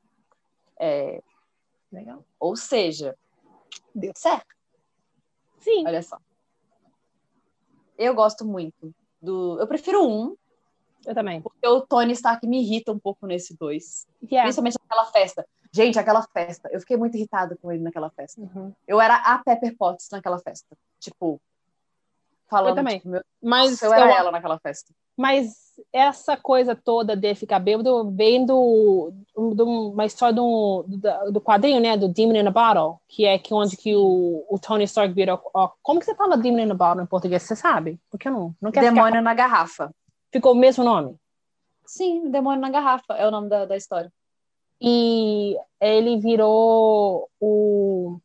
É, Legal. Ou seja, deu certo. Sim. Olha só. Eu gosto muito do... Eu prefiro um, eu também. Porque o Tony Stark me irrita um pouco nesse dois. Yeah. Principalmente naquela festa. Gente, aquela festa. Eu fiquei muito irritada com ele naquela festa. Uhum. Eu era a Pepper Potts naquela festa. Tipo, falando... Eu também. Tipo, meu... Mas Nossa, eu era eu... ela naquela festa. Mas essa coisa toda de ficar bêbado vem do, do uma história do, do, do quadrinho, né? Do Demon in a Bottle, que é que onde que o, o Tony Stark vira... Ó, como que você fala Demon in a Bottle em português? Você sabe? Porque eu não, não quero Demônio ficar... na Garrafa. Ficou o mesmo nome? Sim, Demônio na Garrafa é o nome da, da história. E ele virou o...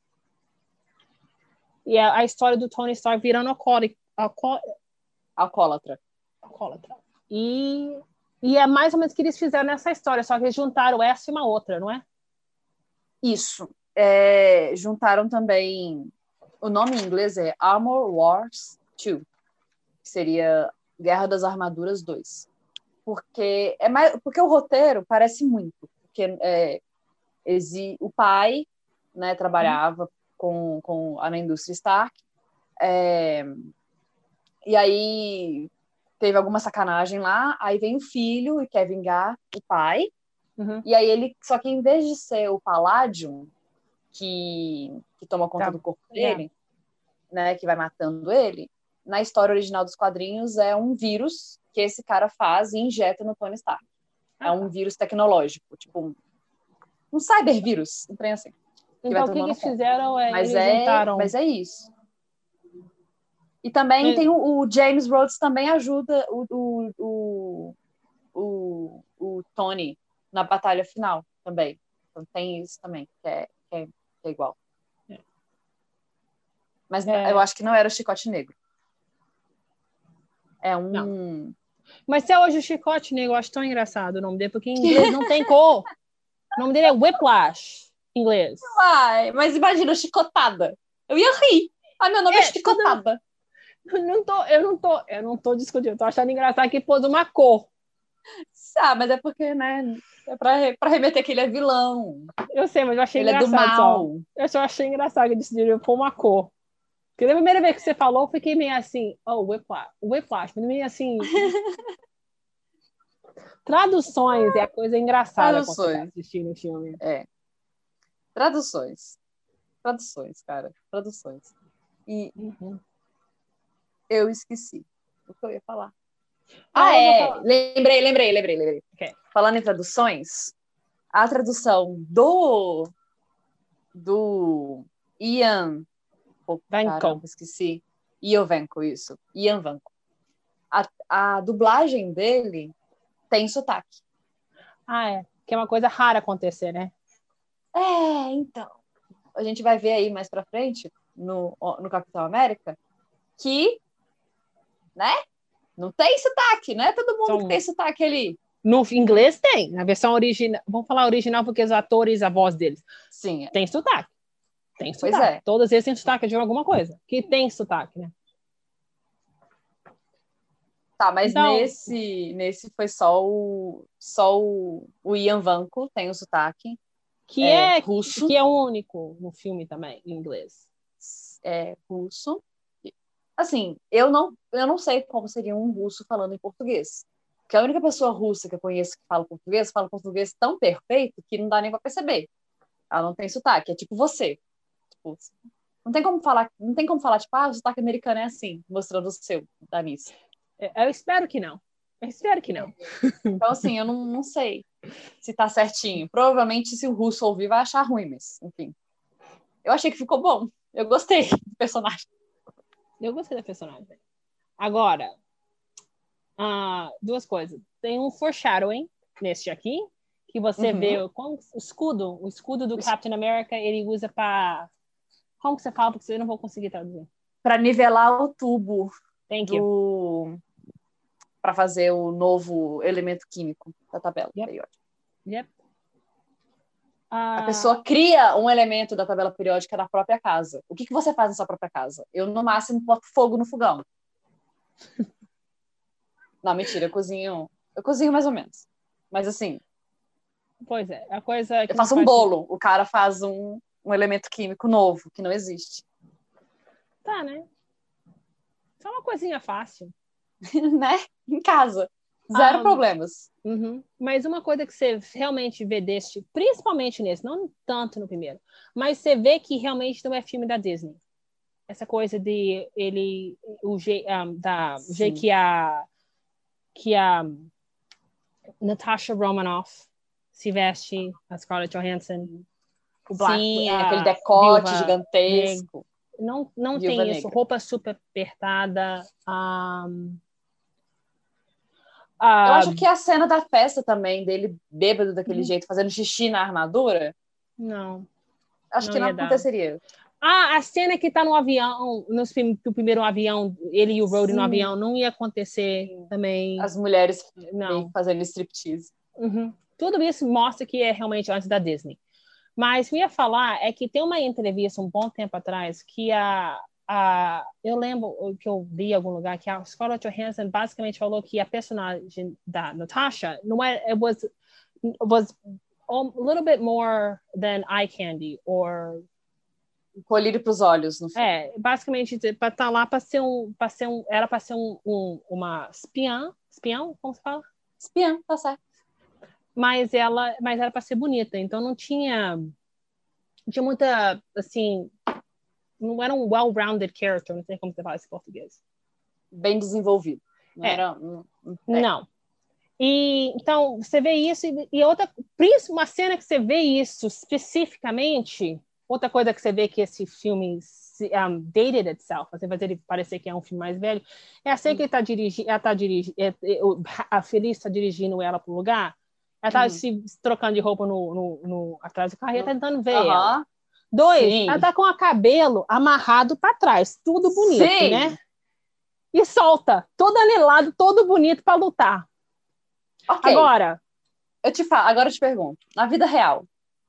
E a, a história do Tony Stark virando alcoólico. Alco... Alcoólatra. Alcoólatra. E, e é mais ou menos o que eles fizeram nessa história, só que eles juntaram essa e uma outra, não é? Isso. É, juntaram também... O nome em inglês é Armor Wars dois, que seria Guerra das Armaduras dois. Porque, é mais, porque o roteiro parece muito. Porque é, exi, o pai, né, trabalhava hum. com, com, na indústria Stark, é, e aí teve alguma sacanagem lá, aí vem o filho e quer vingar o pai, uhum. e aí ele, só que em vez de ser o Palladium que, que toma conta tá. do corpo dele, é. né, que vai matando ele, na história original dos quadrinhos é um vírus que esse cara faz e injeta no Tony Stark. Ah, é um tá. vírus tecnológico, tipo um, um cybervírus, um trem assim. Então o que eles conta. fizeram é mas eles é, juntaram... Mas é isso. E também é. tem o, o James Rhodes também ajuda o, o, o, o, o Tony na batalha final também. Então tem isso também, que é, que é, que é igual. É. Mas é. eu acho que não era o Chicote Negro. É um... Não. Mas se é hoje o Chicote Negro, eu acho tão engraçado o nome dele, porque em inglês não tem cor. O nome dele é Whiplash, em inglês. Ai, mas imagina, chicotada. Eu ia rir. Ah, meu nome é, é Chicotada. Eu não, tô, eu, não tô, eu não tô discutindo, eu tô achando engraçado que pôs uma cor. Ah, mas é porque, né, é pra, pra remeter que ele é vilão. Eu sei, mas eu achei ele engraçado. Ele é do mal. Só. Eu só achei engraçado que ele decidiu pôr uma cor. Porque da primeira vez que você falou, eu fiquei meio assim, oh, Whiplash, Whiplash, meio assim... Traduções é a coisa engraçada Traduções. quando você tá assistindo o filme. É. Traduções. Traduções, cara. Traduções. E uhum. eu esqueci o que eu ia falar. Ah, Ah, é. falar. Lembrei, lembrei, lembrei, lembrei. Okay. Falando em traduções, a tradução do do Ian oh, caramba, esqueci. Ian Vanko, isso. Ian Vanko. A, a dublagem dele tem sotaque. Ah, é. Que é uma coisa rara acontecer, né? É, então. A gente vai ver aí mais pra frente, no, no Capitão América, que, né? Não tem sotaque, não é todo mundo São... que tem sotaque ali. No inglês tem, na versão original. Vamos falar original porque os atores, a voz deles. Sim. Tem sotaque. Tem sotaque. Pois é. Todos eles têm sotaque de alguma coisa. Que tem sotaque, né? Tá, mas então, nesse, nesse foi só o só o, o Ian Vanko tem o sotaque. Que é, é russo. Que é o único no filme também, em inglês. É russo. Assim, eu não, eu não sei como seria um russo falando em português. Porque a única pessoa russa que eu conheço que fala português, fala português tão perfeito que não dá nem pra perceber. Ela não tem sotaque, é tipo você. Tipo, não tem como falar, não tem como falar, tipo, ah, o sotaque americano é assim, mostrando o seu, da Miss. Eu espero que não. Eu espero que não. Então, assim, eu não, não sei se tá certinho. Provavelmente, se o russo ouvir, vai achar ruim, mas, enfim. Eu achei que ficou bom. Eu gostei do personagem. Eu gostei da personagem. Agora, uh, duas coisas. Tem um foreshadowing neste aqui, que você uhum. vê como o escudo, o escudo do Captain America, ele usa para... Como que você fala? Porque eu não vou conseguir traduzir. Para nivelar o tubo Thank do... you. Para fazer o novo elemento químico da tabela yep. periódica. Yep. A Uh... pessoa cria um elemento da tabela periódica na própria casa. O que, que você faz na sua própria casa? Eu, no máximo, boto fogo no fogão. Não, mentira, eu cozinho. Eu cozinho mais ou menos. Mas assim. Pois é, a coisa. Que eu faço um bolo. O cara faz um, um elemento químico novo, que não existe. Tá, né? Só uma coisinha fácil. Né? Em casa. Zero um, problemas. Uhum. Mas uma coisa que você realmente vê deste, principalmente nesse, não tanto no primeiro, mas você vê que realmente não é filme da Disney. Essa coisa de ele, o jeito um, da, o jeito que a que a Natasha Romanoff se veste, a Scarlett Johansson, o Black, Sim, a, aquele decote Viúva gigantesco. Não, não Viúva tem Negra. isso. Roupa super apertada. Um, Eu uh, acho que a cena da festa também, dele bêbado daquele uhum. jeito, fazendo xixi na armadura. Não. Acho não que não aconteceria. Dar. Ah, a cena que tá no avião, no, no primeiro avião, ele e o Rhodey no avião, não ia acontecer Sim. também. As mulheres não. fazendo striptease. Uhum. Tudo isso mostra que é realmente antes da Disney. Mas o que eu ia falar é que tem uma entrevista um bom tempo atrás que a, a eu lembro que eu vi em algum lugar que a Scarlett Johansson basicamente falou que a personagem da Natasha não é, it was, it was a little bit more than eye candy or colírio para os olhos, no filme. É, basicamente para estar tá lá para ser um, para ser um, era para ser um, um, uma espiã, espião, como se fala? Espiã, tá certo. Mas ela, mas era para ser bonita, então não tinha, não tinha muita, assim, não era um well-rounded character, não sei como você fala isso em português. Bem desenvolvido. Não é. era um, um não. E então você vê isso e, e outra, uma cena que você vê isso especificamente. Outra coisa que você vê que esse filme um, dated itself, assim, fazer ele parecer que é um filme mais velho, é assim que ele tá dirigindo, ela tá dirigindo, a Feliz está dirigindo ela pro lugar, ela tá uhum. se trocando de roupa no, no, no, atrás do carro, uhum. tentando ver uhum. ela. Dois, Sim. ela tá com o cabelo amarrado para trás, tudo bonito, Sim. né? E solta, todo anelado, todo bonito para lutar. Okay. Agora, eu te falo, agora eu te pergunto, na vida real,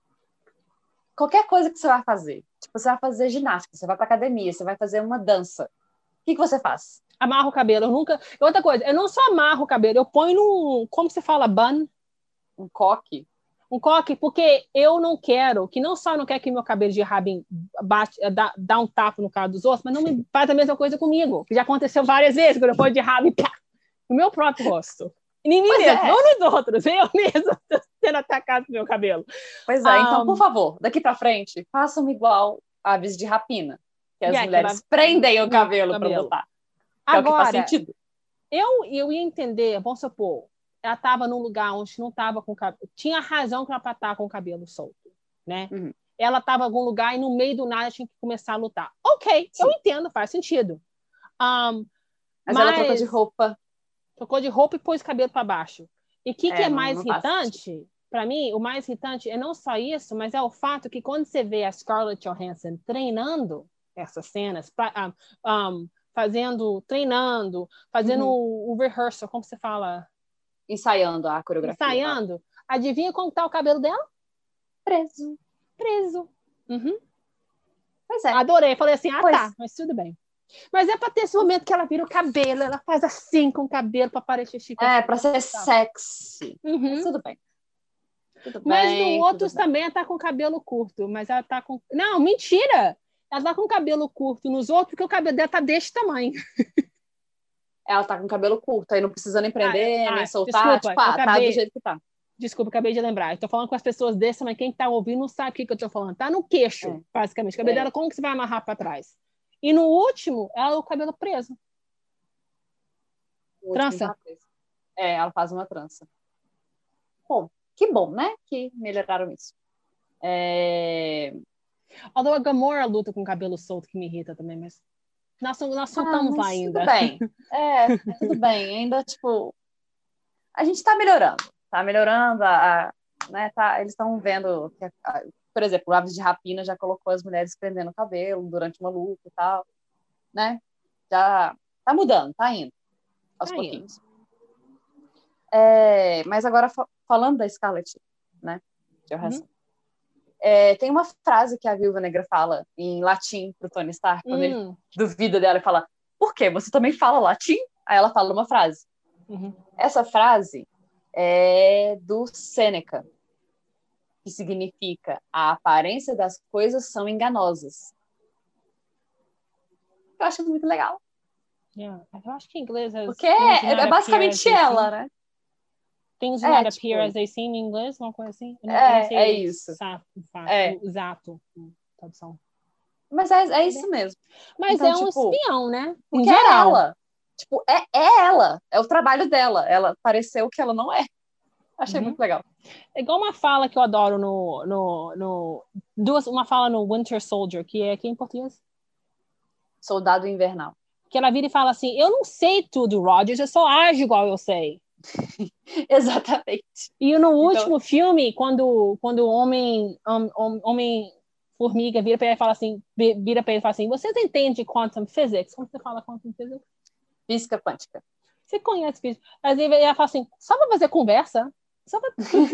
qualquer coisa que você vai fazer, tipo, você vai fazer ginástica, você vai pra academia, você vai fazer uma dança, o que, que você faz? Amarro o cabelo, eu nunca... Outra coisa, eu não só amarro o cabelo, eu ponho num, como você fala, bun? Um coque? Um coque, porque eu não quero, que não só não quer que meu cabelo de rabinho bate, dá, dá um tapa no cara dos outros, mas não me faz a mesma coisa comigo, que já aconteceu várias vezes, quando eu ponho de rabo e pá, no meu próprio rosto. Ninguém pois mesmo, é. não nos outros, eu mesmo sendo atacado com meu cabelo. Pois é, um, então, por favor, daqui pra frente, façam igual aves de rapina, que as yeah, mulheres que ela... prendem o cabelo, cabelo. pra lutar. Agora, é o que faz sentido. eu, eu ia entender, vamos supor, ela estava num lugar onde não estava com cabelo. Tinha razão para ela estar com o cabelo solto, né? Uhum. Ela estava em algum lugar e no meio do nada tinha que começar a lutar. Ok, Sim. eu entendo, faz sentido. Um, mas, mas ela trocou de roupa. Trocou de roupa e pôs o cabelo para baixo. E o que, é, que é não, mais não irritante? Para mim, o mais irritante é não só isso, mas é o fato que quando você vê a Scarlett Johansson treinando essas cenas, pra, um, um, fazendo, treinando, fazendo uhum. o, o rehearsal, como você fala? Ensaiando a coreografia. Ensaiando. Tá? Adivinha como tá o cabelo dela? Preso. Preso. Uhum. Pois é. Adorei. Falei assim, ah, pois. tá, mas tudo bem. Mas é para ter esse momento que ela vira o cabelo, ela faz assim com o cabelo para parecer chique. É, para ser sexy. Uhum. Mas tudo bem. Tudo mas bem, no outros também ela tá com cabelo curto, mas ela tá com... Não, mentira! Ela tá com cabelo curto nos outros, porque o cabelo dela tá desse tamanho. Ela tá com cabelo curto, aí não precisa nem prender, ah, nem ah, soltar. Desculpa, tipo, ah, acabei... tá do jeito que tá. Desculpa, acabei de lembrar. Eu tô falando com as pessoas desse, mas quem tá ouvindo não sabe o que, que eu tô falando. Tá no queixo, é. basicamente. O cabelo é. dela, como que você vai amarrar para trás? E no último, ela o cabelo preso. Trança. É, ela faz uma trança. Bom, que bom, né? Que melhoraram isso. É... Although a Gamora luta com cabelo solto, que me irrita também, mas nós, nós não estamos ah, lá ainda. Tudo bem. É, tudo bem. Ainda, tipo, a gente tá melhorando. Tá melhorando, a, a, né? Tá, eles estão vendo, que, a, por exemplo, o Aves de Rapina já colocou as mulheres prendendo o cabelo durante uma luta e tal, né? Já tá mudando, tá indo aos tá pouquinhos. Indo. É, mas agora, falando da Scarlett, né? Johansson, uhum. é, tem uma frase que a Viúva Negra fala em latim pro Tony Stark, quando hum. ele duvida dela e fala, por quê? Você também fala latim? Aí ela fala uma frase. Uhum. Essa frase é do Sêneca, que significa a aparência das coisas são enganosas. Eu acho muito legal. Yeah. Eu acho que em inglês é... Porque é, é basicamente ela, né? Things do é, not tipo, appear as they seem em inglês, uma coisa assim. Eu não, é, eu não sei é isso. Exato, é. exato, tradução. Mas é, é isso mesmo. Mas então, é um tipo, espião, né? Porque em geral. é ela. Tipo, é, é ela. É o trabalho dela. Ela pareceu que ela não é. Achei uhum. muito legal. É igual uma fala que eu adoro no... no, no duas, uma fala no Winter Soldier, que é aqui em português. Soldado Invernal. Que ela vira e fala assim, eu não sei tudo, Rogers, eu só ajo igual eu sei. Exatamente. E no último então... filme, quando, quando o homem, um, homem formiga vira para ele e fala assim, vira para ele e fala assim, vocês entendem quantum physics? Como você fala quantum physics? Física quântica. Você conhece física? Às vezes ela fala assim, só para fazer conversa? Só pra...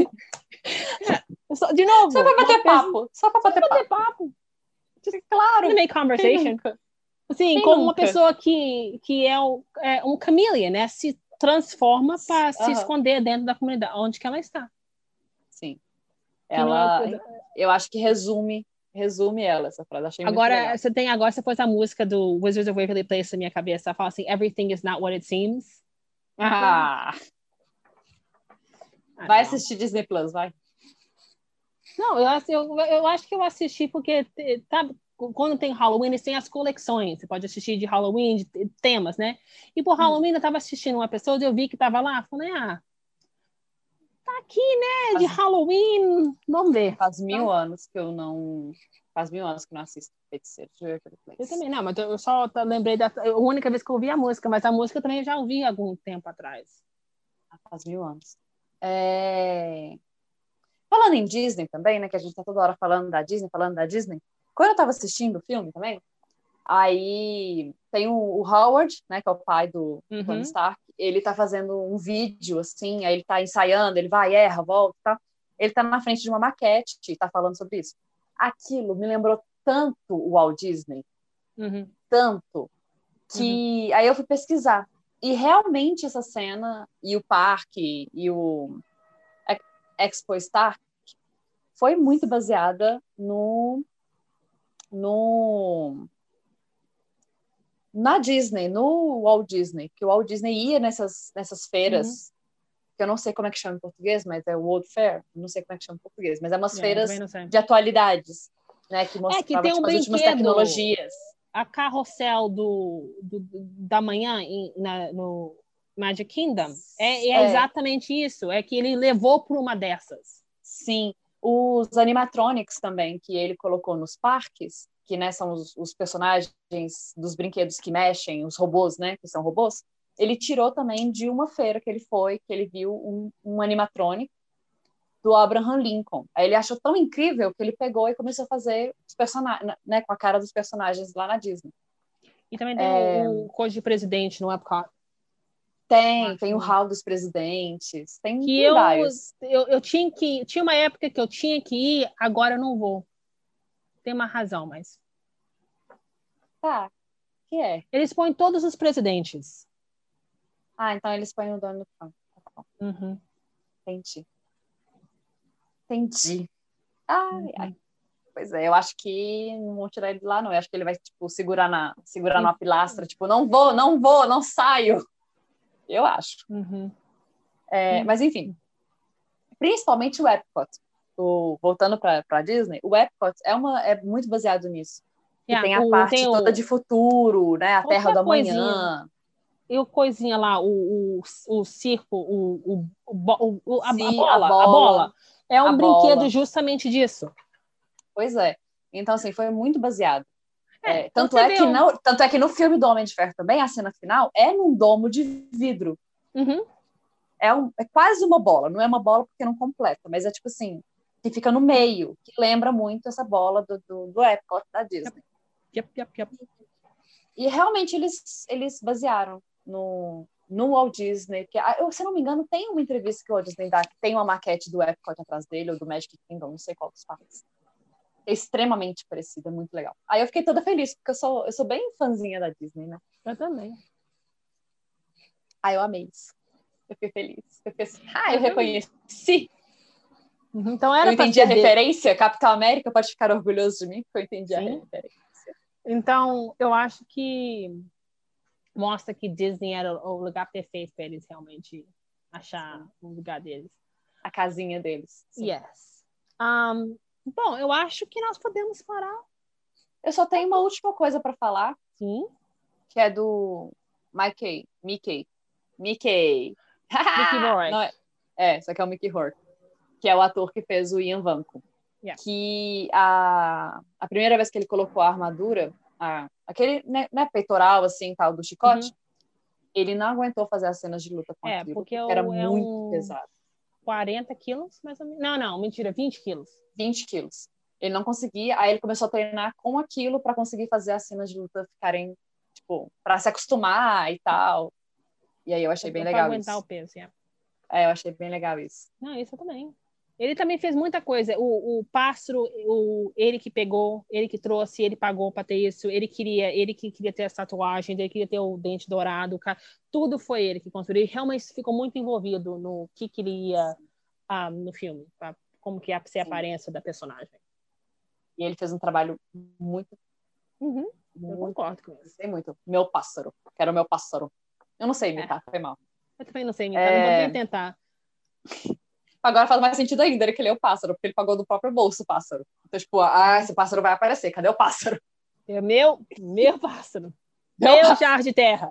De novo. Só para bater papo. Só para bater, bater papo. papo. Just, claro. Make conversation. Assim, como uma pessoa que, que é, o, é um chameleon, né? Se transforma para se uhum. esconder dentro da comunidade, onde que ela está. Sim. Ela, é coisa... eu acho que resume, resume ela, essa frase. Achei agora, muito legal. Você tem agora, você pôs a música do Wizards of Waverly Place na minha cabeça, ela fala assim, everything is not what it seems. Ah. ah vai não. assistir Disney Plus, vai. Não, eu, eu, eu acho que eu assisti porque tá, quando tem Halloween, eles têm as coleções. Você pode assistir de Halloween, de temas, né? E por Halloween, hum. eu tava assistindo uma pessoa e eu vi que tava lá. Falei, ah, tá aqui, né? De faz, Halloween, vamos ver. Faz mil então, anos que eu não... Faz mil anos que eu não assisto Feiticeiro. Eu também não, mas eu só lembrei da a única vez que eu ouvi a música, mas a música também eu já ouvi há algum tempo atrás. Faz mil anos. É... Falando em Disney também, né? Que a gente tá toda hora falando da Disney, falando da Disney. Quando eu tava assistindo o filme também, aí tem o, o Howard, né? Que é o pai do uhum. Tony Stark. Ele tá fazendo um vídeo, assim, aí ele tá ensaiando, ele vai, erra, volta, tá? Ele tá na frente de uma maquete e tá falando sobre isso. Aquilo me lembrou tanto o Walt Disney, uhum. tanto, que uhum. aí eu fui pesquisar. E realmente essa cena, e o parque, e o Expo Stark, foi muito baseada no, no na Disney, no Walt Disney, que o Walt Disney ia nessas, nessas feiras, uhum. que eu não sei como é que chama em português, mas é o World Fair, não sei como é que chama em português, mas é umas yeah, feiras de atualidades, né, que mostrava é que tem um tipo, as últimas tecnologias. A Carrossel do, do, da manhã em, na, no Magic Kingdom. É, é, É. exatamente isso. É que ele levou por uma dessas. Sim. Os animatronics também, que ele colocou nos parques, que, né, são os, os personagens dos brinquedos que mexem, os robôs, né, que são robôs, ele tirou também de uma feira que ele foi, que ele viu um, um animatronic do Abraham Lincoln. Aí ele achou tão incrível que ele pegou e começou a fazer os personagens, né, com a cara dos personagens lá na Disney. E também tem É... o, o coisa de presidente no Epcot. Tem, tem o hall dos presidentes, tem, Que tem eu, vários. eu, eu tinha que... Tinha uma época que eu tinha que ir, agora eu não vou. Tem uma razão, mas... Tá, que é? Eles põem todos os presidentes. Ah, então eles põem o Donald Trump. Uhum. Entendi. Entendi. Ai, Uhum. ai. Pois é, eu acho que não vão tirar ele de lá, não. Eu acho que ele vai, tipo, segurar na, segurar numa pilastra, tipo, não vou, não vou, não saio. Eu acho. Uhum. É, Uhum. mas, enfim, principalmente o Epcot. O, voltando para a Disney, o Epcot é, uma, é muito baseado nisso. Que Yeah, tem a o, parte tem toda o, de futuro, né? A Terra qualquer do coisinha. Amanhã. E o coisinha lá, o, o, o circo, o, o, o, o a, a Sim, bola, a a bola, bola. É um a brinquedo bola. justamente disso. Pois é. Então, assim, foi muito baseado. É, É, então tanto, você é vê que um... não, tanto é que no filme do Homem de Ferro também, a cena final é num domo de vidro. Uhum. É, um, é quase uma bola. Não é uma bola porque não completa, mas é tipo assim, que fica no meio, que lembra muito essa bola do, do, do Epcot da Disney. Yep, yep, yep. E realmente eles, eles basearam no, no Walt Disney. Que, eu, se não me engano, tem uma entrevista que o Walt Disney dá, que tem uma maquete do Epcot atrás dele, ou do Magic Kingdom, não sei qual dos parques. É extremamente parecida, é muito legal. Aí eu fiquei toda feliz, porque eu sou, eu sou bem fãzinha da Disney, né? Eu também. Aí eu amei isso. Eu fiquei feliz. Eu fiquei assim, ah, eu, Eu também. reconheci. Uhum. Então Eu era para entendi a ser de... referência. Capitão América pode ficar orgulhoso de mim, porque eu entendi a Sim. referência. Então, eu acho que mostra que Disney era o lugar perfeito para eles realmente achar Sim. o lugar deles. A casinha deles. Sim. Yes. Um, bom, eu acho que nós podemos parar. Eu só tenho uma última coisa para falar. Sim. Que é do Mickey. Mickey. Mickey. Mickey Rourke. Não é, é, só que é o Mickey Rourke. Que é o ator que fez o Ian Vanko. Yeah. Que a, a primeira vez que ele colocou a armadura, a, aquele né, né, peitoral, assim, tal, do chicote, uhum. ele não aguentou fazer as cenas de luta com é, aquilo, porque, porque era é muito um pesado. quarenta quilos, mais ou menos. Não, não, mentira, vinte quilos. vinte quilos. Ele não conseguia, aí ele começou a treinar com aquilo para conseguir fazer as cenas de luta ficarem, tipo, para se acostumar e tal. E aí eu achei bem legal aguentar isso. o peso, yeah. É, eu achei bem legal isso. Não, isso eu também. Ele também fez muita coisa. O, o pássaro, o, ele que pegou, ele que trouxe, ele pagou para ter isso. Ele queria, ele que queria ter essa tatuagem, ele queria ter o dente dourado. Tudo foi ele que construiu. Ele realmente ficou muito envolvido no que queria um, no filme, pra, como que ia ser a Sim. aparência da personagem. E ele fez um trabalho muito... Uhum, muito eu concordo com isso. Sei muito. Meu pássaro. Quero meu pássaro. Eu não sei imitar, é. foi mal. Eu também não sei imitar, é... não vou nem tentar. Agora faz mais sentido ainda ele que ele é o pássaro, porque ele pagou do próprio bolso o pássaro. Então, tipo, ah, esse pássaro vai aparecer. Cadê o pássaro? É meu, meu pássaro. Meu, meu pássaro. Jar de terra.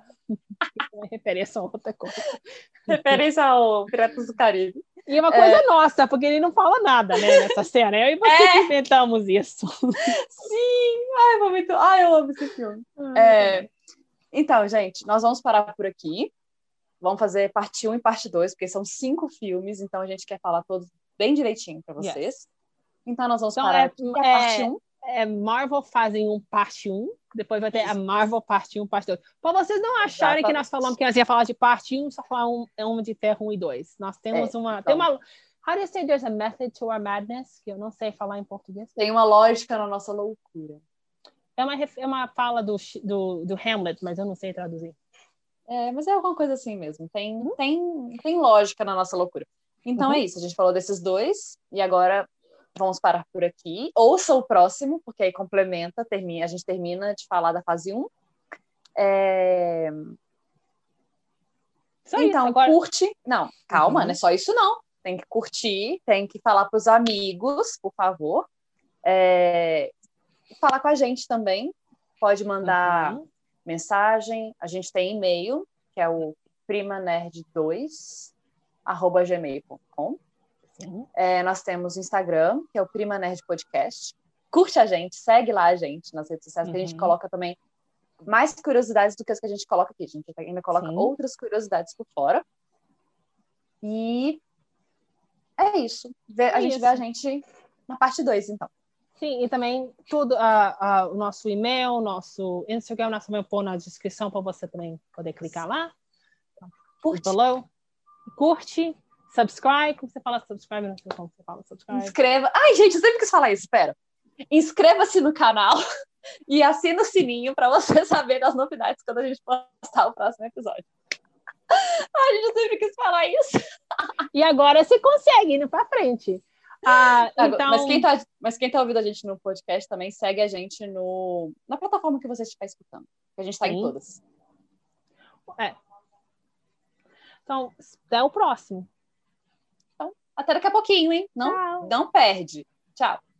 É referência a outra coisa. Referência ao Piratas do Caribe. E uma coisa é... nossa, porque ele não fala nada, né, nessa cena. Eu e você é... que inventamos isso. Sim! Ai, foi muito... Ai, eu amo esse filme. Ah, é... Então, gente, nós vamos parar por aqui. Vamos fazer parte um e parte dois, porque são cinco filmes, então a gente quer falar todos bem direitinho para vocês. Yes. Então nós vamos então, parar é, aqui a parte um. É, é Marvel fazem um parte um, depois vai ter Isso. a Marvel parte um, parte dois. Para vocês não acharem Exatamente. que nós falamos que nós ia falar de parte um, só falar um, um de Ferro um e dois. Nós temos é, uma... Então... Tem uma how do you say there's a method to our madness? Que eu não sei falar em português. Tem uma lógica na nossa loucura. É uma, é uma fala do, do, do Hamlet, mas eu não sei traduzir. É, mas é alguma coisa assim mesmo. Tem, uhum. tem, tem lógica na nossa loucura. Então uhum. é isso. A gente falou desses dois. E agora vamos parar por aqui. Ouça o próximo, porque aí complementa. Termina, a gente termina de falar da fase um. É... Só então, isso, agora... curte. Não, calma, uhum. não é só isso não. Tem que curtir, tem que falar para os amigos, por favor. É... Falar com a gente também. Pode mandar... Uhum. mensagem, a gente tem e-mail, que é o primanerd dois arroba gmail ponto com. É, nós temos o Instagram, que é o Prima Nerd Podcast. Curte a gente, segue lá a gente nas redes sociais, uhum. que a gente coloca também mais curiosidades do que as que a gente coloca aqui. A gente ainda coloca Sim. outras curiosidades por fora. E é isso. A é gente isso. vê a gente na parte dois, então. Sim, e também tudo, uh, uh, o nosso e-mail, nosso Instagram, nós também pôr na descrição para você também poder clicar lá. Curte. Below. Curte. Subscribe, como você fala subscribe? Não sei como você fala subscribe. Inscreva. Ai, gente, eu sempre quis falar isso, espera. Inscreva-se no canal e assina o sininho para você saber das novidades quando a gente postar o próximo episódio. Ai, gente, eu sempre quis falar isso. E agora você consegue indo para frente. Ah, então... mas, quem tá, mas quem tá ouvindo a gente no podcast também segue a gente no, na plataforma que você estiver escutando. Que a gente tá Sim. em todas. É. Então, até o próximo. Até daqui a pouquinho, hein? Não, não perde. Tchau.